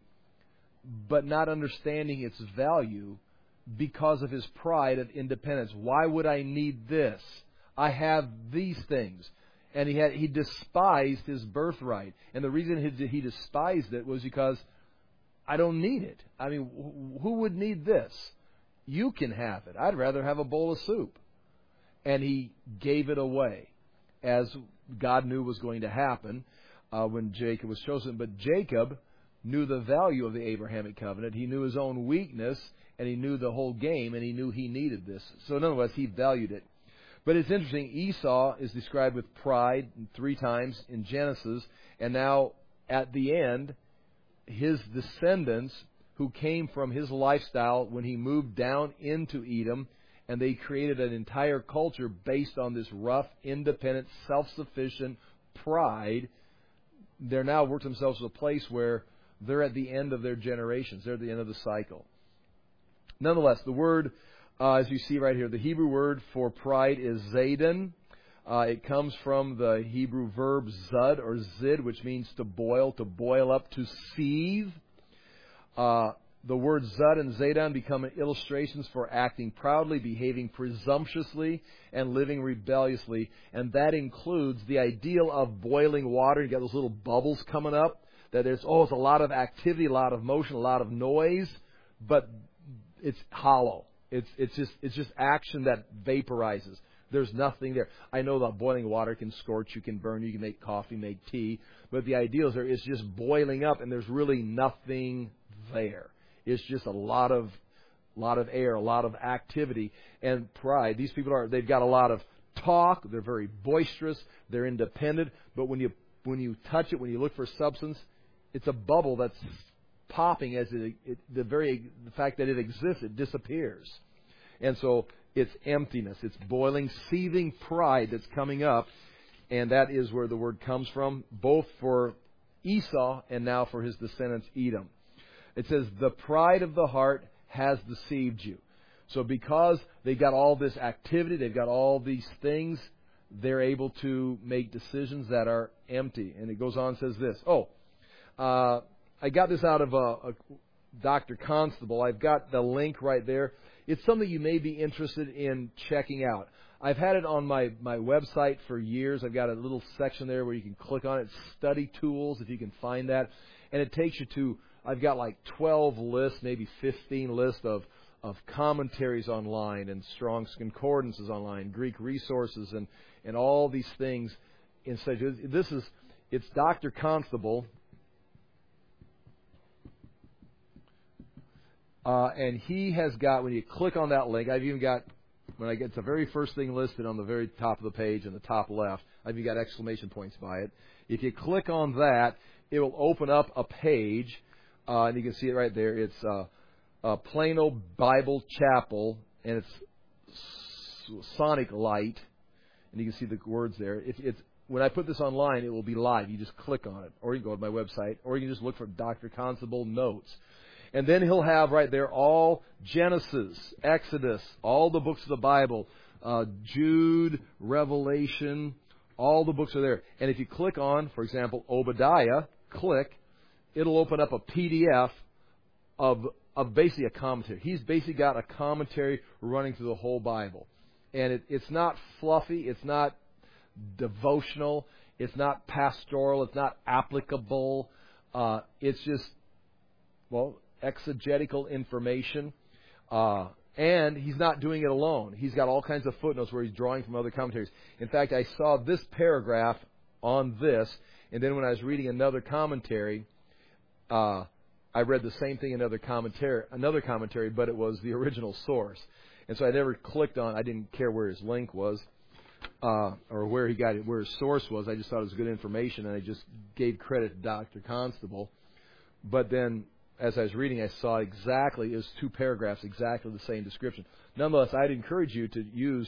but not understanding its value because of his pride of independence. Why would I need this? I have these things. And he had he despised his birthright. And the reason he, he despised it was because I don't need it. I mean, who would need this? You can have it. I'd rather have a bowl of soup. And he gave it away, as God knew was going to happen uh, when Jacob was chosen. But Jacob knew the value of the Abrahamic covenant. He knew his own weakness, and he knew the whole game, and he knew he needed this. So nonetheless, he valued it. But it's interesting, Esau is described with pride three times in Genesis, and now at the end, his descendants who came from his lifestyle when he moved down into Edom, and they created an entire culture based on this rough, independent, self-sufficient pride. They're now worked themselves to a place where they're at the end of their generations. They're at the end of the cycle. Nonetheless, the word, uh, as you see right here, the Hebrew word for pride is zaydon. Uh, it comes from the Hebrew verb zud or zid, which means to boil, to boil up, to seethe. Uh, the words Zud and Zadon become illustrations for acting proudly, behaving presumptuously, and living rebelliously. And that includes the ideal of boiling water. You got those little bubbles coming up. That there's, oh, it's a lot of activity, a lot of motion, a lot of noise, but it's hollow. It's it's just it's just action that vaporizes. There's nothing there. I know that boiling water can scorch, you can burn, you can make coffee, make tea, but the ideal is there is just boiling up, and there's really nothing there. It's just a lot of lot of air, a lot of activity, and pride. These people are they've got a lot of talk. They're very boisterous. They're independent. But when you when you touch it, when you look for substance, it's a bubble that's popping as it, it the very the fact that it exists, it disappears, and so it's emptiness. It's boiling, seething pride that's coming up, and that is where the word comes from, both for Esau and now for his descendants Edom. It says, the pride of the heart has deceived you. So because they've got all this activity, they've got all these things, they're able to make decisions that are empty. And it goes on and says this. Oh, uh, I got this out of a, a Doctor Constable. I've got the link right there. It's something you may be interested in checking out. I've had it on my, my website for years. I've got a little section there where you can click on it. Study tools, if you can find that. And it takes you to, I've got like twelve lists, maybe fifteen lists of, of commentaries online and Strong's Concordances online, Greek resources, and, and all these things. Instead, this is, it's Doctor Constable. Uh, and he has got, when you click on that link, I've even got, when I get to the very first thing listed on the very top of the page in the top left, I've even got exclamation points by it. If you click on that, it will open up a page, uh, and you can see it right there. It's uh, uh, Plano Bible Chapel, and it's Sonic Light, and you can see the words there. If it's when I put this online, it will be live. You just click on it, or you can go to my website, or you can just look for Doctor Constable Notes. And then he'll have right there all Genesis, Exodus, all the books of the Bible, uh, Jude, Revelation, all the books are there. And if you click on, for example, Obadiah, click, it'll open up a P D F of, of basically a commentary. He's basically got a commentary running through the whole Bible. And it, it's not fluffy, it's not devotional, it's not pastoral, it's not applicable. Uh, it's just, well, exegetical information, uh, and he's not doing it alone. He's got all kinds of footnotes where he's drawing from other commentaries. In fact, I saw this paragraph on this, and then when I was reading another commentary, uh, I read the same thing in another commentary, another commentary, but it was the original source. And so I never clicked on, I didn't care where his link was, uh, or where he got it, where his source was. I just thought it was good information, and I just gave credit to Doctor Constable. But then as I was reading, I saw exactly, it was two paragraphs, exactly the same description. Nonetheless, I'd encourage you to use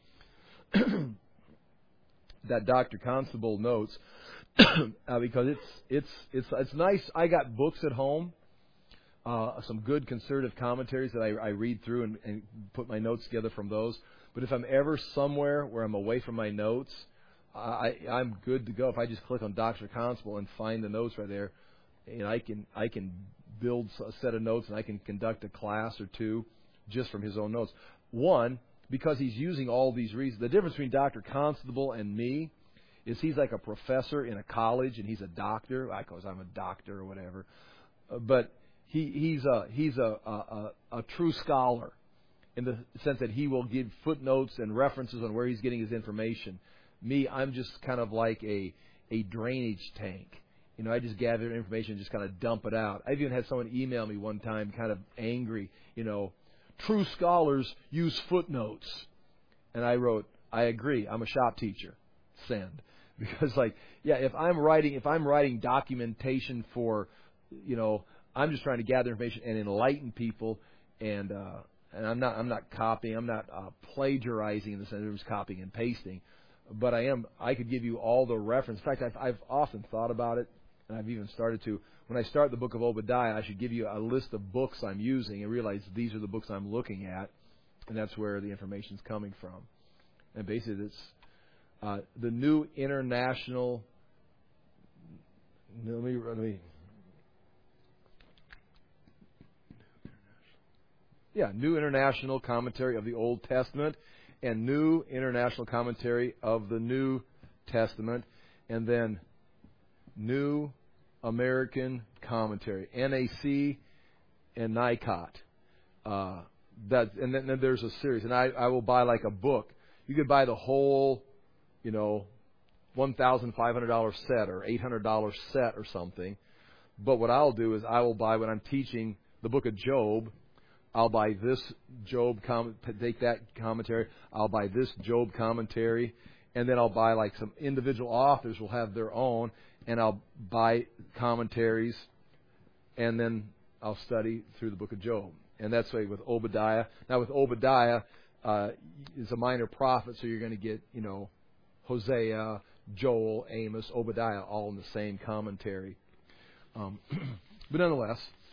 that Doctor Constable Notes uh, because it's it's it's it's nice. I got books at home, uh, some good conservative commentaries that I, I read through and, and put my notes together from those. But if I'm ever somewhere where I'm away from my notes, I, I'm good to go. If I just click on Doctor Constable and find the notes right there, and I can I can build a set of notes, and I can conduct a class or two just from his own notes. One, because he's using all these reasons. The difference between Doctor Constable and me is he's like a professor in a college, and he's a doctor. I because I'm a doctor or whatever. Uh, but he, he's a he's a, a, a, a true scholar in the sense that he will give footnotes and references on where he's getting his information. Me, I'm just kind of like a a drainage tank. You know, I just gather information and just kind of dump it out. I've even had someone email me one time kind of angry, you know, true scholars use footnotes. And I wrote, I agree, I'm a shop teacher. Send. Because, like, yeah, if I'm writing, if I'm writing documentation for, you know, I'm just trying to gather information and enlighten people, and uh, and I'm not I'm not copying, I'm not uh, plagiarizing in the sense of just copying and pasting, but I am. I could give you all the reference. In fact, I've, I've often thought about it. And I've even started to, when I start the book of Obadiah, I should give you a list of books I'm using and realize these are the books I'm looking at, and that's where the information's coming from. And basically, it's uh, the New International. Let me let me. Yeah, New International Commentary of the Old Testament and New International Commentary of the New Testament, and then New American Commentary, N A C and Nikot. Uh, that, and then, then there's a series, and I, I will buy like a book. You could buy the whole, you know, one thousand five hundred dollars set or eight hundred dollars set or something. But what I'll do is I will buy, when I'm teaching the book of Job, I'll buy this Job, com- take that commentary. I'll buy this Job commentary. And then I'll buy like some individual authors will have their own. And I'll buy commentaries. And then I'll study through the book of Job. And that's the way with Obadiah. Now with Obadiah, uh, it's a minor prophet, so you're going to get, you know, Hosea, Joel, Amos, Obadiah, all in the same commentary. Um, but nonetheless,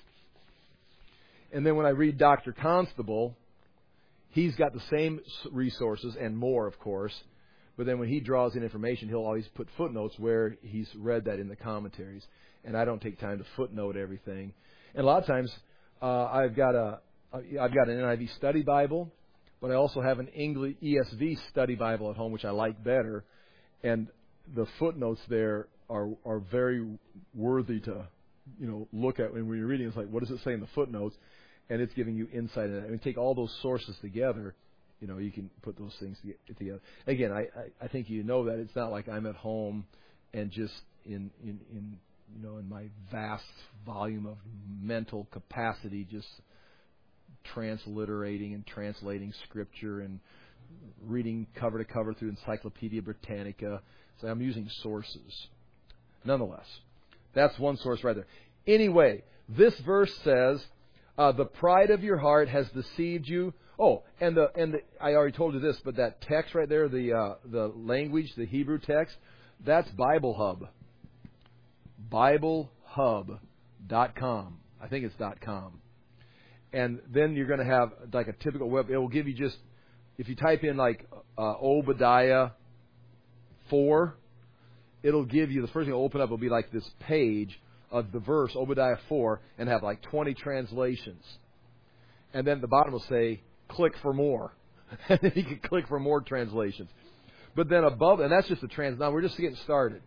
and then when I read Doctor Constable, he's got the same resources and more, of course. But then when he draws in information, he'll always put footnotes where he's read that in the commentaries. And I don't take time to footnote everything. And a lot of times, uh, I've got a, I've got an N I V study Bible, but I also have an English E S V study Bible at home, which I like better. And the footnotes there are are very worthy to, you know, look at when you're reading. It's like, what does it say in the footnotes? And it's giving you insight in it. I mean, take all those sources together, you know, you can put those things together. Again, I, I, I think you know that it's not like I'm at home and just in, in, in, you know, in my vast volume of mental capacity just transliterating and translating Scripture and reading cover to cover through Encyclopedia Britannica. So I'm using sources. Nonetheless, that's one source right there. Anyway, this verse says, uh, the pride of your heart has deceived you. Oh, and the and the, I already told you this, but that text right there, the uh, the language, the Hebrew text, that's Bible Hub. Bible Hub dot com. I think it's .com. And then you're going to have like a typical web. It will give you just, if you type in like uh, Obadiah four, it'll give you, the first thing it'll open up will be like this page of the verse, Obadiah four, and have like twenty translations. And then the bottom will say, click for more. And then you can click for more translations. But then above, and that's just a trans, now we're just getting started.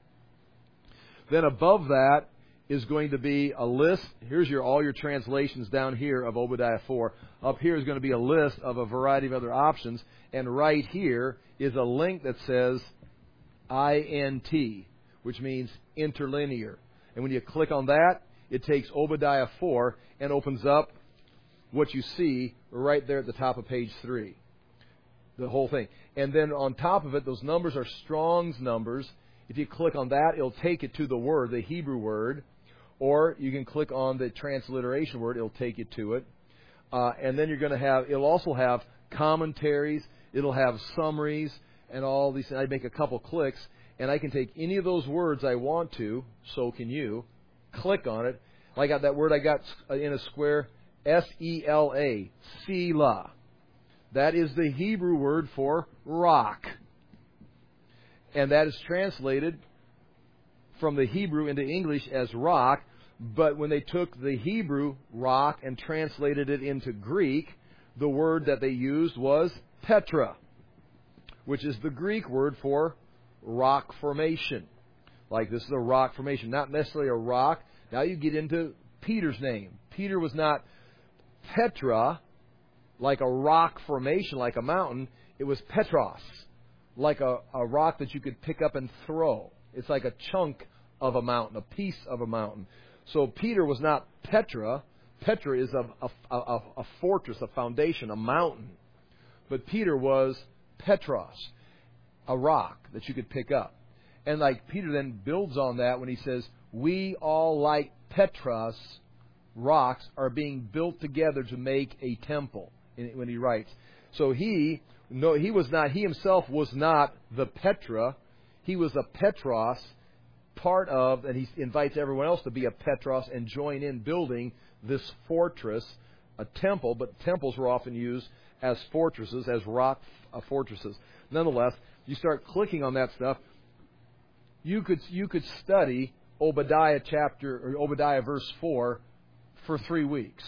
Then above that is going to be a list. Here's your all your translations down here of Obadiah four. Up here is going to be a list of a variety of other options. And right here is a link that says I N T, which means interlinear. And when you click on that, it takes Obadiah four and opens up what you see right there at the top of page three. The whole thing. And then on top of it, those numbers are Strong's numbers. If you click on that, it'll take it to the word, the Hebrew word. Or you can click on the transliteration word. It'll take you to it. Uh, and then you're going to have, it'll also have commentaries. It'll have summaries and all these. I make a couple clicks, and I can take any of those words I want to, so can you, click on it. I got that word I got in a square, S E L A, Selah. That is the Hebrew word for rock. And that is translated from the Hebrew into English as rock. But when they took the Hebrew rock and translated it into Greek, the word that they used was Petra, which is the Greek word for rock formation. Like this is a rock formation, not necessarily a rock. Now you get into Peter's name. Peter was not Petra, like a rock formation, like a mountain. It was Petros, like a, a rock that you could pick up and throw. It's like a chunk of a mountain, a piece of a mountain. So Peter was not Petra. Petra is a, a, a, a fortress, a foundation, a mountain. But Peter was Petros, a rock that you could pick up. And like Peter then builds on that when he says, we all like Petros, rocks, are being built together to make a temple, when he writes. So he, no, he was not, he himself was not the Petra. He was a Petros, part of, and he invites everyone else to be a Petros and join in building this fortress, a temple, but temples were often used as fortresses, as rock uh, fortresses. Nonetheless, you start clicking on that stuff, you could you could study Obadiah chapter or Obadiah verse four for three weeks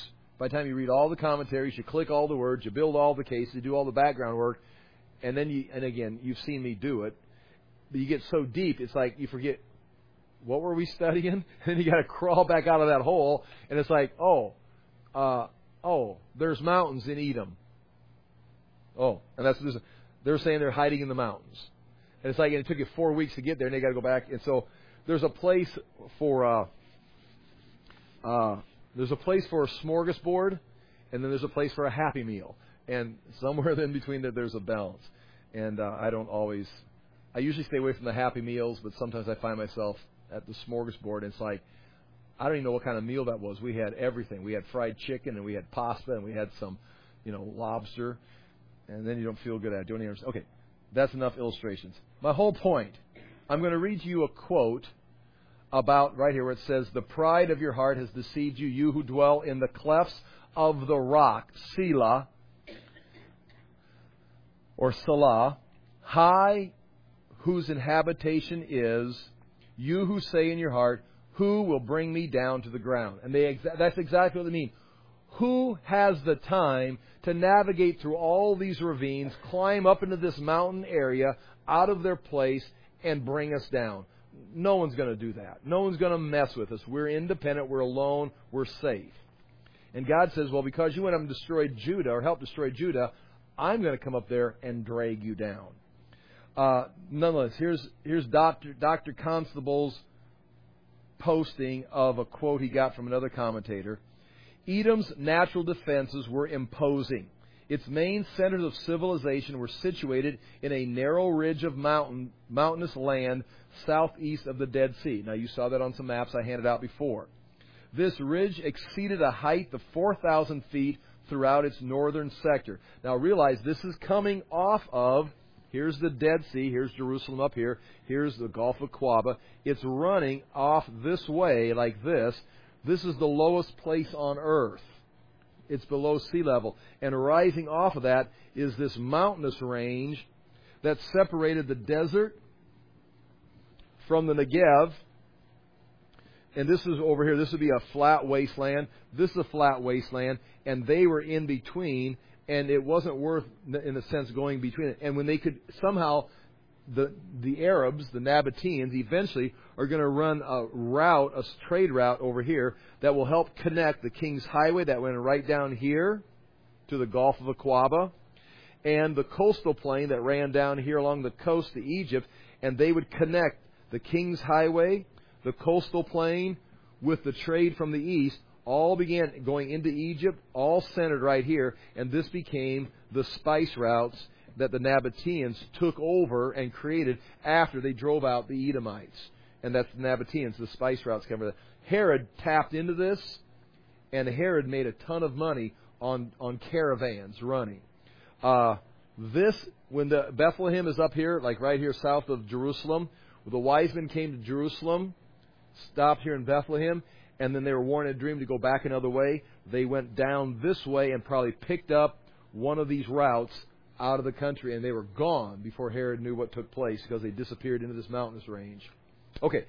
by the time you read all the commentaries, you click all the words, you build all the cases, you do all the background work, and then you, and again, you've seen me do it, but you get so deep, it's like you forget, what were we studying? And then you got to crawl back out of that hole, and it's like, oh, uh, oh, there's mountains in Edom. Oh, and that's they're saying they're hiding in the mountains. And it's like, and it took you four weeks to get there, and they got to go back. And so there's a place for uh, uh, there's a place for a smorgasbord, and then there's a place for a happy meal, and somewhere in between there, there's a balance. And uh, I don't always, I usually stay away from the happy meals, but sometimes I find myself at the smorgasbord, and it's like, I don't even know what kind of meal that was. We had everything. We had fried chicken, and we had pasta, and we had some, you know, lobster, and then you don't feel good at it. Don't even, okay, that's enough illustrations. My whole point, I'm going to read to you a quote about, right here where it says, the pride of your heart has deceived you, you who dwell in the clefts of the rock, Selah, or Salah, high whose inhabitation is, you who say in your heart, who will bring me down to the ground? And they exa- that's exactly what they mean. Who has the time to navigate through all these ravines, climb up into this mountain area, out of their place, and bring us down? No one's going to do that. No one's going to mess with us. We're independent. We're alone. We're safe. And God says, well, because you went up and destroyed Judah, or helped destroy Judah, I'm going to come up there and drag you down. Uh, nonetheless, here's here's Doctor Doctor Constable's posting of a quote he got from another commentator. Edom's natural defenses were imposing. Its main centers of civilization were situated in a narrow ridge of mountain mountainous land southeast of the Dead Sea. Now, you saw that on some maps I handed out before. This ridge exceeded a height of four thousand feet throughout its northern sector. Now, realize this is coming off of, here's the Dead Sea, here's Jerusalem up here, here's the Gulf of Aqaba. It's running off this way like this. This is the lowest place on earth. It's below sea level. And rising off of that is this mountainous range that separated the desert from the Negev. And this is over here. This would be a flat wasteland. This is a flat wasteland. And they were in between. And it wasn't worth, in a sense, going between it. And when they could somehow, the the Arabs, the Nabateans, eventually are going to run a route, a trade route over here that will help connect the King's Highway that went right down here to the Gulf of Aqaba, and the coastal plain that ran down here along the coast to Egypt, and they would connect the King's Highway, the coastal plain, with the trade from the east. All began going into Egypt, all centered right here, and this became the spice routes that the Nabateans took over and created after they drove out the Edomites. And that's the Nabateans, the spice routes cover that. Herod tapped into this, and Herod made a ton of money on, on caravans running. Uh, this, when the Bethlehem is up here, like right here south of Jerusalem, the wise men came to Jerusalem, stopped here in Bethlehem, and then they were warned in a dream to go back another way. They went down this way and probably picked up one of these routes out of the country, and they were gone before Herod knew what took place because they disappeared into this mountainous range. Okay,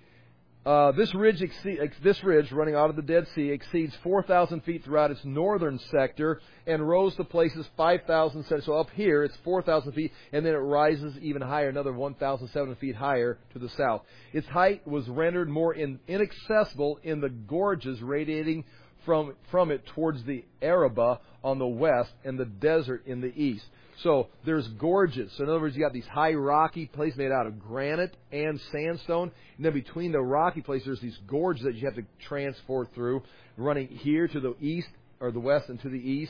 uh, this ridge, exceed, this ridge running out of the Dead Sea exceeds four thousand feet throughout its northern sector and rose to places five thousand. So up here it's four thousand feet, and then it rises even higher, another one thousand seven hundred feet higher to the south. Its height was rendered more in, inaccessible in the gorges radiating from from it towards the Arabah on the west and the desert in the east. So there's gorges. So in other words, you got these high rocky places made out of granite and sandstone. And then between the rocky places, there's these gorges that you have to transport through, running here to the east, or the west and to the east.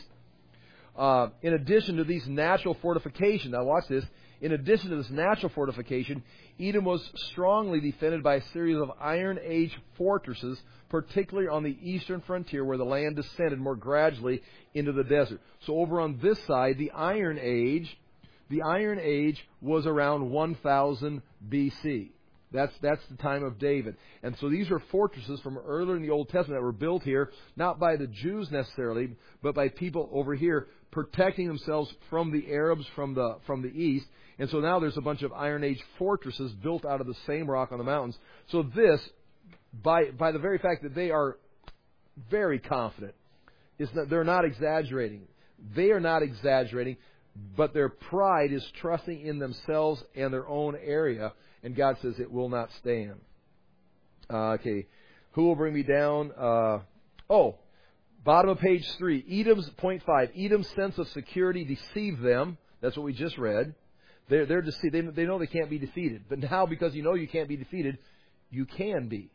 Uh, in addition to these natural fortifications, now watch this, in addition to this natural fortification, Edom was strongly defended by a series of Iron Age fortresses, particularly on the eastern frontier where the land descended more gradually into the desert. So over on this side, the Iron Age, the Iron Age was around one thousand B C. That's that's the time of David. And so these are fortresses from earlier in the Old Testament that were built here, not by the Jews necessarily, but by people over here protecting themselves from the Arabs from the from the east. And so now there's a bunch of Iron Age fortresses built out of the same rock on the mountains. So this, by by the very fact that they are very confident is that they're not exaggerating. They are not exaggerating, but their pride is trusting in themselves and their own area, and God says it will not stand. Uh, okay, who will bring me down? Uh, oh, bottom of page three. Edom's, point five, Edom's sense of security deceived them. That's what we just read. They're, they're deceived. They, they know they can't be defeated. But now, because you know you can't be defeated, you can be.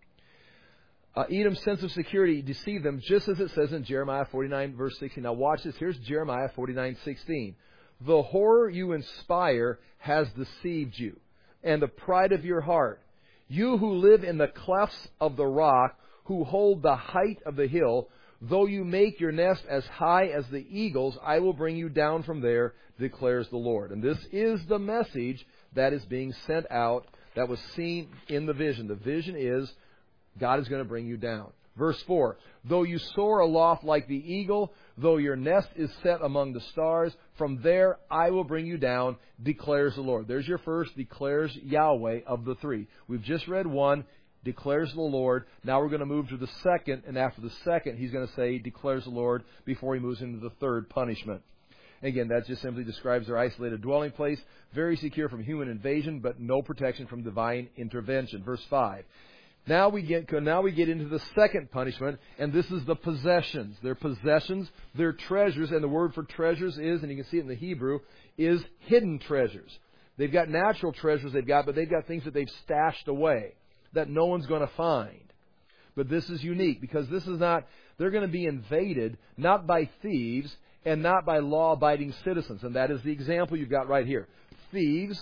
Uh, Edom's sense of security deceived them, just as it says in Jeremiah forty-nine, verse sixteen. Now watch this. Here's Jeremiah forty-nine, sixteen. The horror you inspire has deceived you, and the pride of your heart. You who live in the clefts of the rock, who hold the height of the hill, though you make your nest as high as the eagles, I will bring you down from there, declares the Lord. And this is the message that is being sent out, that was seen in the vision. The vision is, God is going to bring you down. Verse four, though you soar aloft like the eagle, though your nest is set among the stars, from there I will bring you down, declares the Lord. There's your first, declares Yahweh of the three. We've just read one, declares the Lord. Now we're going to move to the second, and after the second, he's going to say, declares the Lord, before he moves into the third punishment. Again, that just simply describes their isolated dwelling place, very secure from human invasion, but no protection from divine intervention. Verse five. Now we get now we get into the second punishment, and this is the possessions. Their possessions, their treasures, and the word for treasures is, and you can see it in the Hebrew, is hidden treasures. They've got natural treasures they've got, but they've got things that they've stashed away that no one's going to find. But this is unique because this is not, they're going to be invaded not by thieves and not by law-abiding citizens. And that is the example you've got right here. Thieves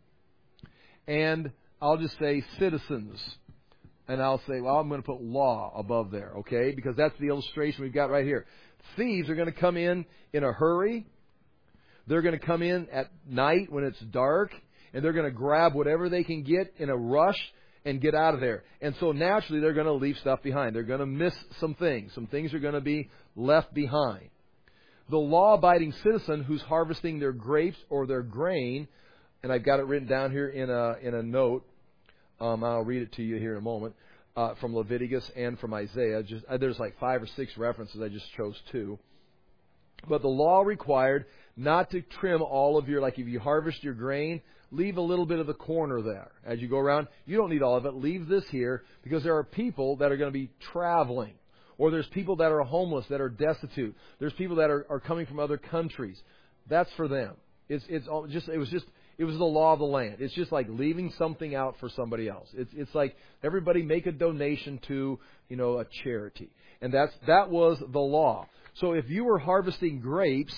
and I'll just say citizens. And I'll say, well, I'm going to put law above there, okay? Because that's the illustration we've got right here. Thieves are going to come in in a hurry. They're going to come in at night when it's dark. And they're going to grab whatever they can get in a rush and get out of there. And so naturally they're going to leave stuff behind. They're going to miss some things. Some things are going to be left behind. The law-abiding citizen who's harvesting their grapes or their grain, and I've got it written down here in a in a note. Um, I'll read it to you here in a moment, uh, from Leviticus and from Isaiah. Just uh, there's like five or six references. I just chose two. But the law required not to trim all of your, like if you harvest your grain, leave a little bit of the corner there as you go around. You don't need all of it. Leave this here because there are people that are going to be traveling. Or there's people that are homeless, that are destitute. There's people that are, are coming from other countries. That's for them. It's it's all just it was just it was the law of the land. It's just like leaving something out for somebody else. It's it's like everybody make a donation to, you know, a charity. And that's that was the law. So if you were harvesting grapes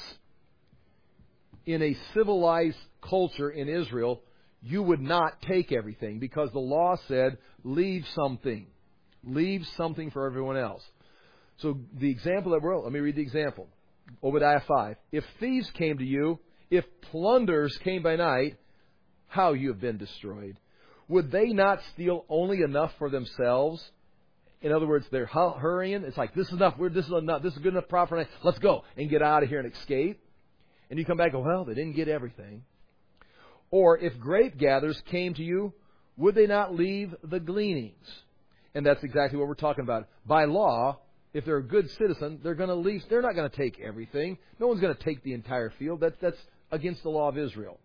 in a civilized culture in Israel, you would not take everything because the law said leave something. Leave something for everyone else. So the example that we're, let me read the example. Obadiah five. If thieves came to you, if plunderers came by night, how you have been destroyed. Would they not steal only enough for themselves? In other words, they're hurrying. It's like, this is enough. We're, this is enough. This is good enough profit for night. Let's go and get out of here and escape. And you come back and go, well, they didn't get everything. Or if grape gatherers came to you, would they not leave the gleanings? And that's exactly what we're talking about. By law, if they're a good citizen, they're going to leave. They're not going to take everything. No one's going to take the entire field. That's that's against the law of Israel.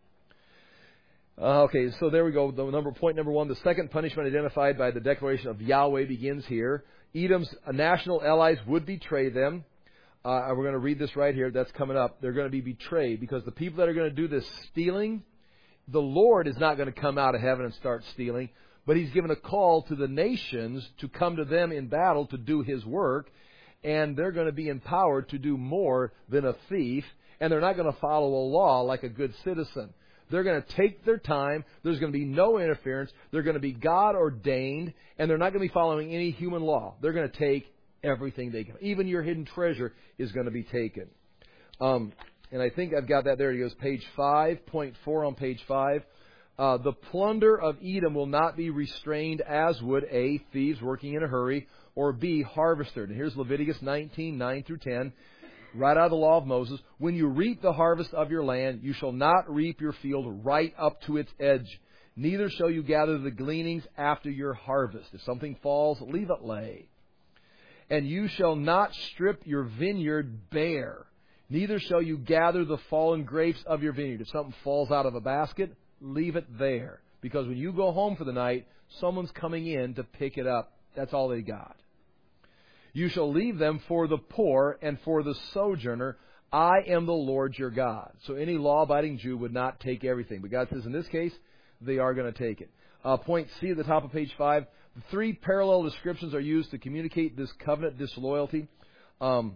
Uh, okay, so there we go. The number point number one. The second punishment identified by the declaration of Yahweh begins here. Edom's national allies would betray them. Uh, we're going to read this right here. That's coming up. They're going to be betrayed because the people that are going to do this stealing, the Lord is not going to come out of heaven and start stealing. But He's given a call to the nations to come to them in battle to do His work. And they're going to be empowered to do more than a thief. And they're not going to follow a law like a good citizen. They're going to take their time. There's going to be no interference. They're going to be God ordained. And they're not going to be following any human law. They're going to take everything they can. Even your hidden treasure is going to be taken. Um, and I think I've got that there. It goes page five, point four on page five. Uh, the plunder of Edom will not be restrained as would A, thieves working in a hurry, or B, harvester. And here's Leviticus nineteen, nine through ten, right out of the law of Moses. When you reap the harvest of your land, you shall not reap your field right up to its edge. Neither shall you gather the gleanings after your harvest. If something falls, leave it lay. And you shall not strip your vineyard bare, neither shall you gather the fallen grapes of your vineyard. If something falls out of a basket, leave it there. Because when you go home for the night, someone's coming in to pick it up. That's all they got. You shall leave them for the poor and for the sojourner. I am the Lord your God. So any law-abiding Jew would not take everything. But God says in this case, they are going to take it. Uh, point C at the top of page five. The three parallel descriptions are used to communicate this covenant disloyalty. Um,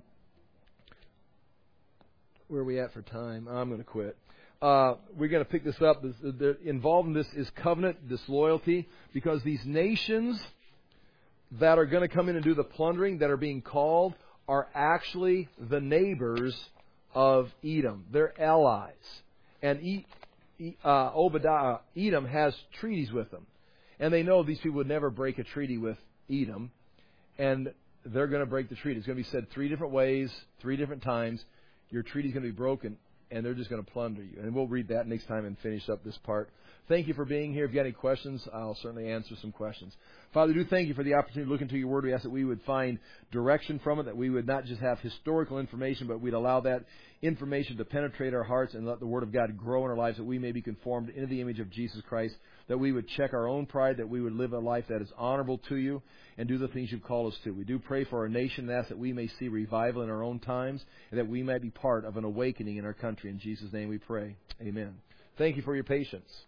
where are we at for time? I'm going to quit. Uh, we're going to pick this up. The, the, involved in this is covenant disloyalty, because these nations that are going to come in and do the plundering that are being called are actually the neighbors of Edom. They're allies. And e, e, uh, Obadiah, Edom has treaties with them. And they know these people would never break a treaty with Edom. And they're going to break the treaty. It's going to be said three different ways, three different times. Your treaty is going to be broken, and they're just going to plunder you. And we'll read that next time and finish up this part. Thank you for being here. If you got any questions, I'll certainly answer some questions. Father, we do thank you for the opportunity to look into your word. We ask that we would find direction from it, that we would not just have historical information, but we'd allow that information to penetrate our hearts and let the word of God grow in our lives, that we may be conformed into the image of Jesus Christ, that we would check our own pride, that we would live a life that is honorable to you and do the things you've called us to. We do pray for our nation and ask that we may see revival in our own times and that we might be part of an awakening in our country. In Jesus' name we pray. Amen. Thank you for your patience.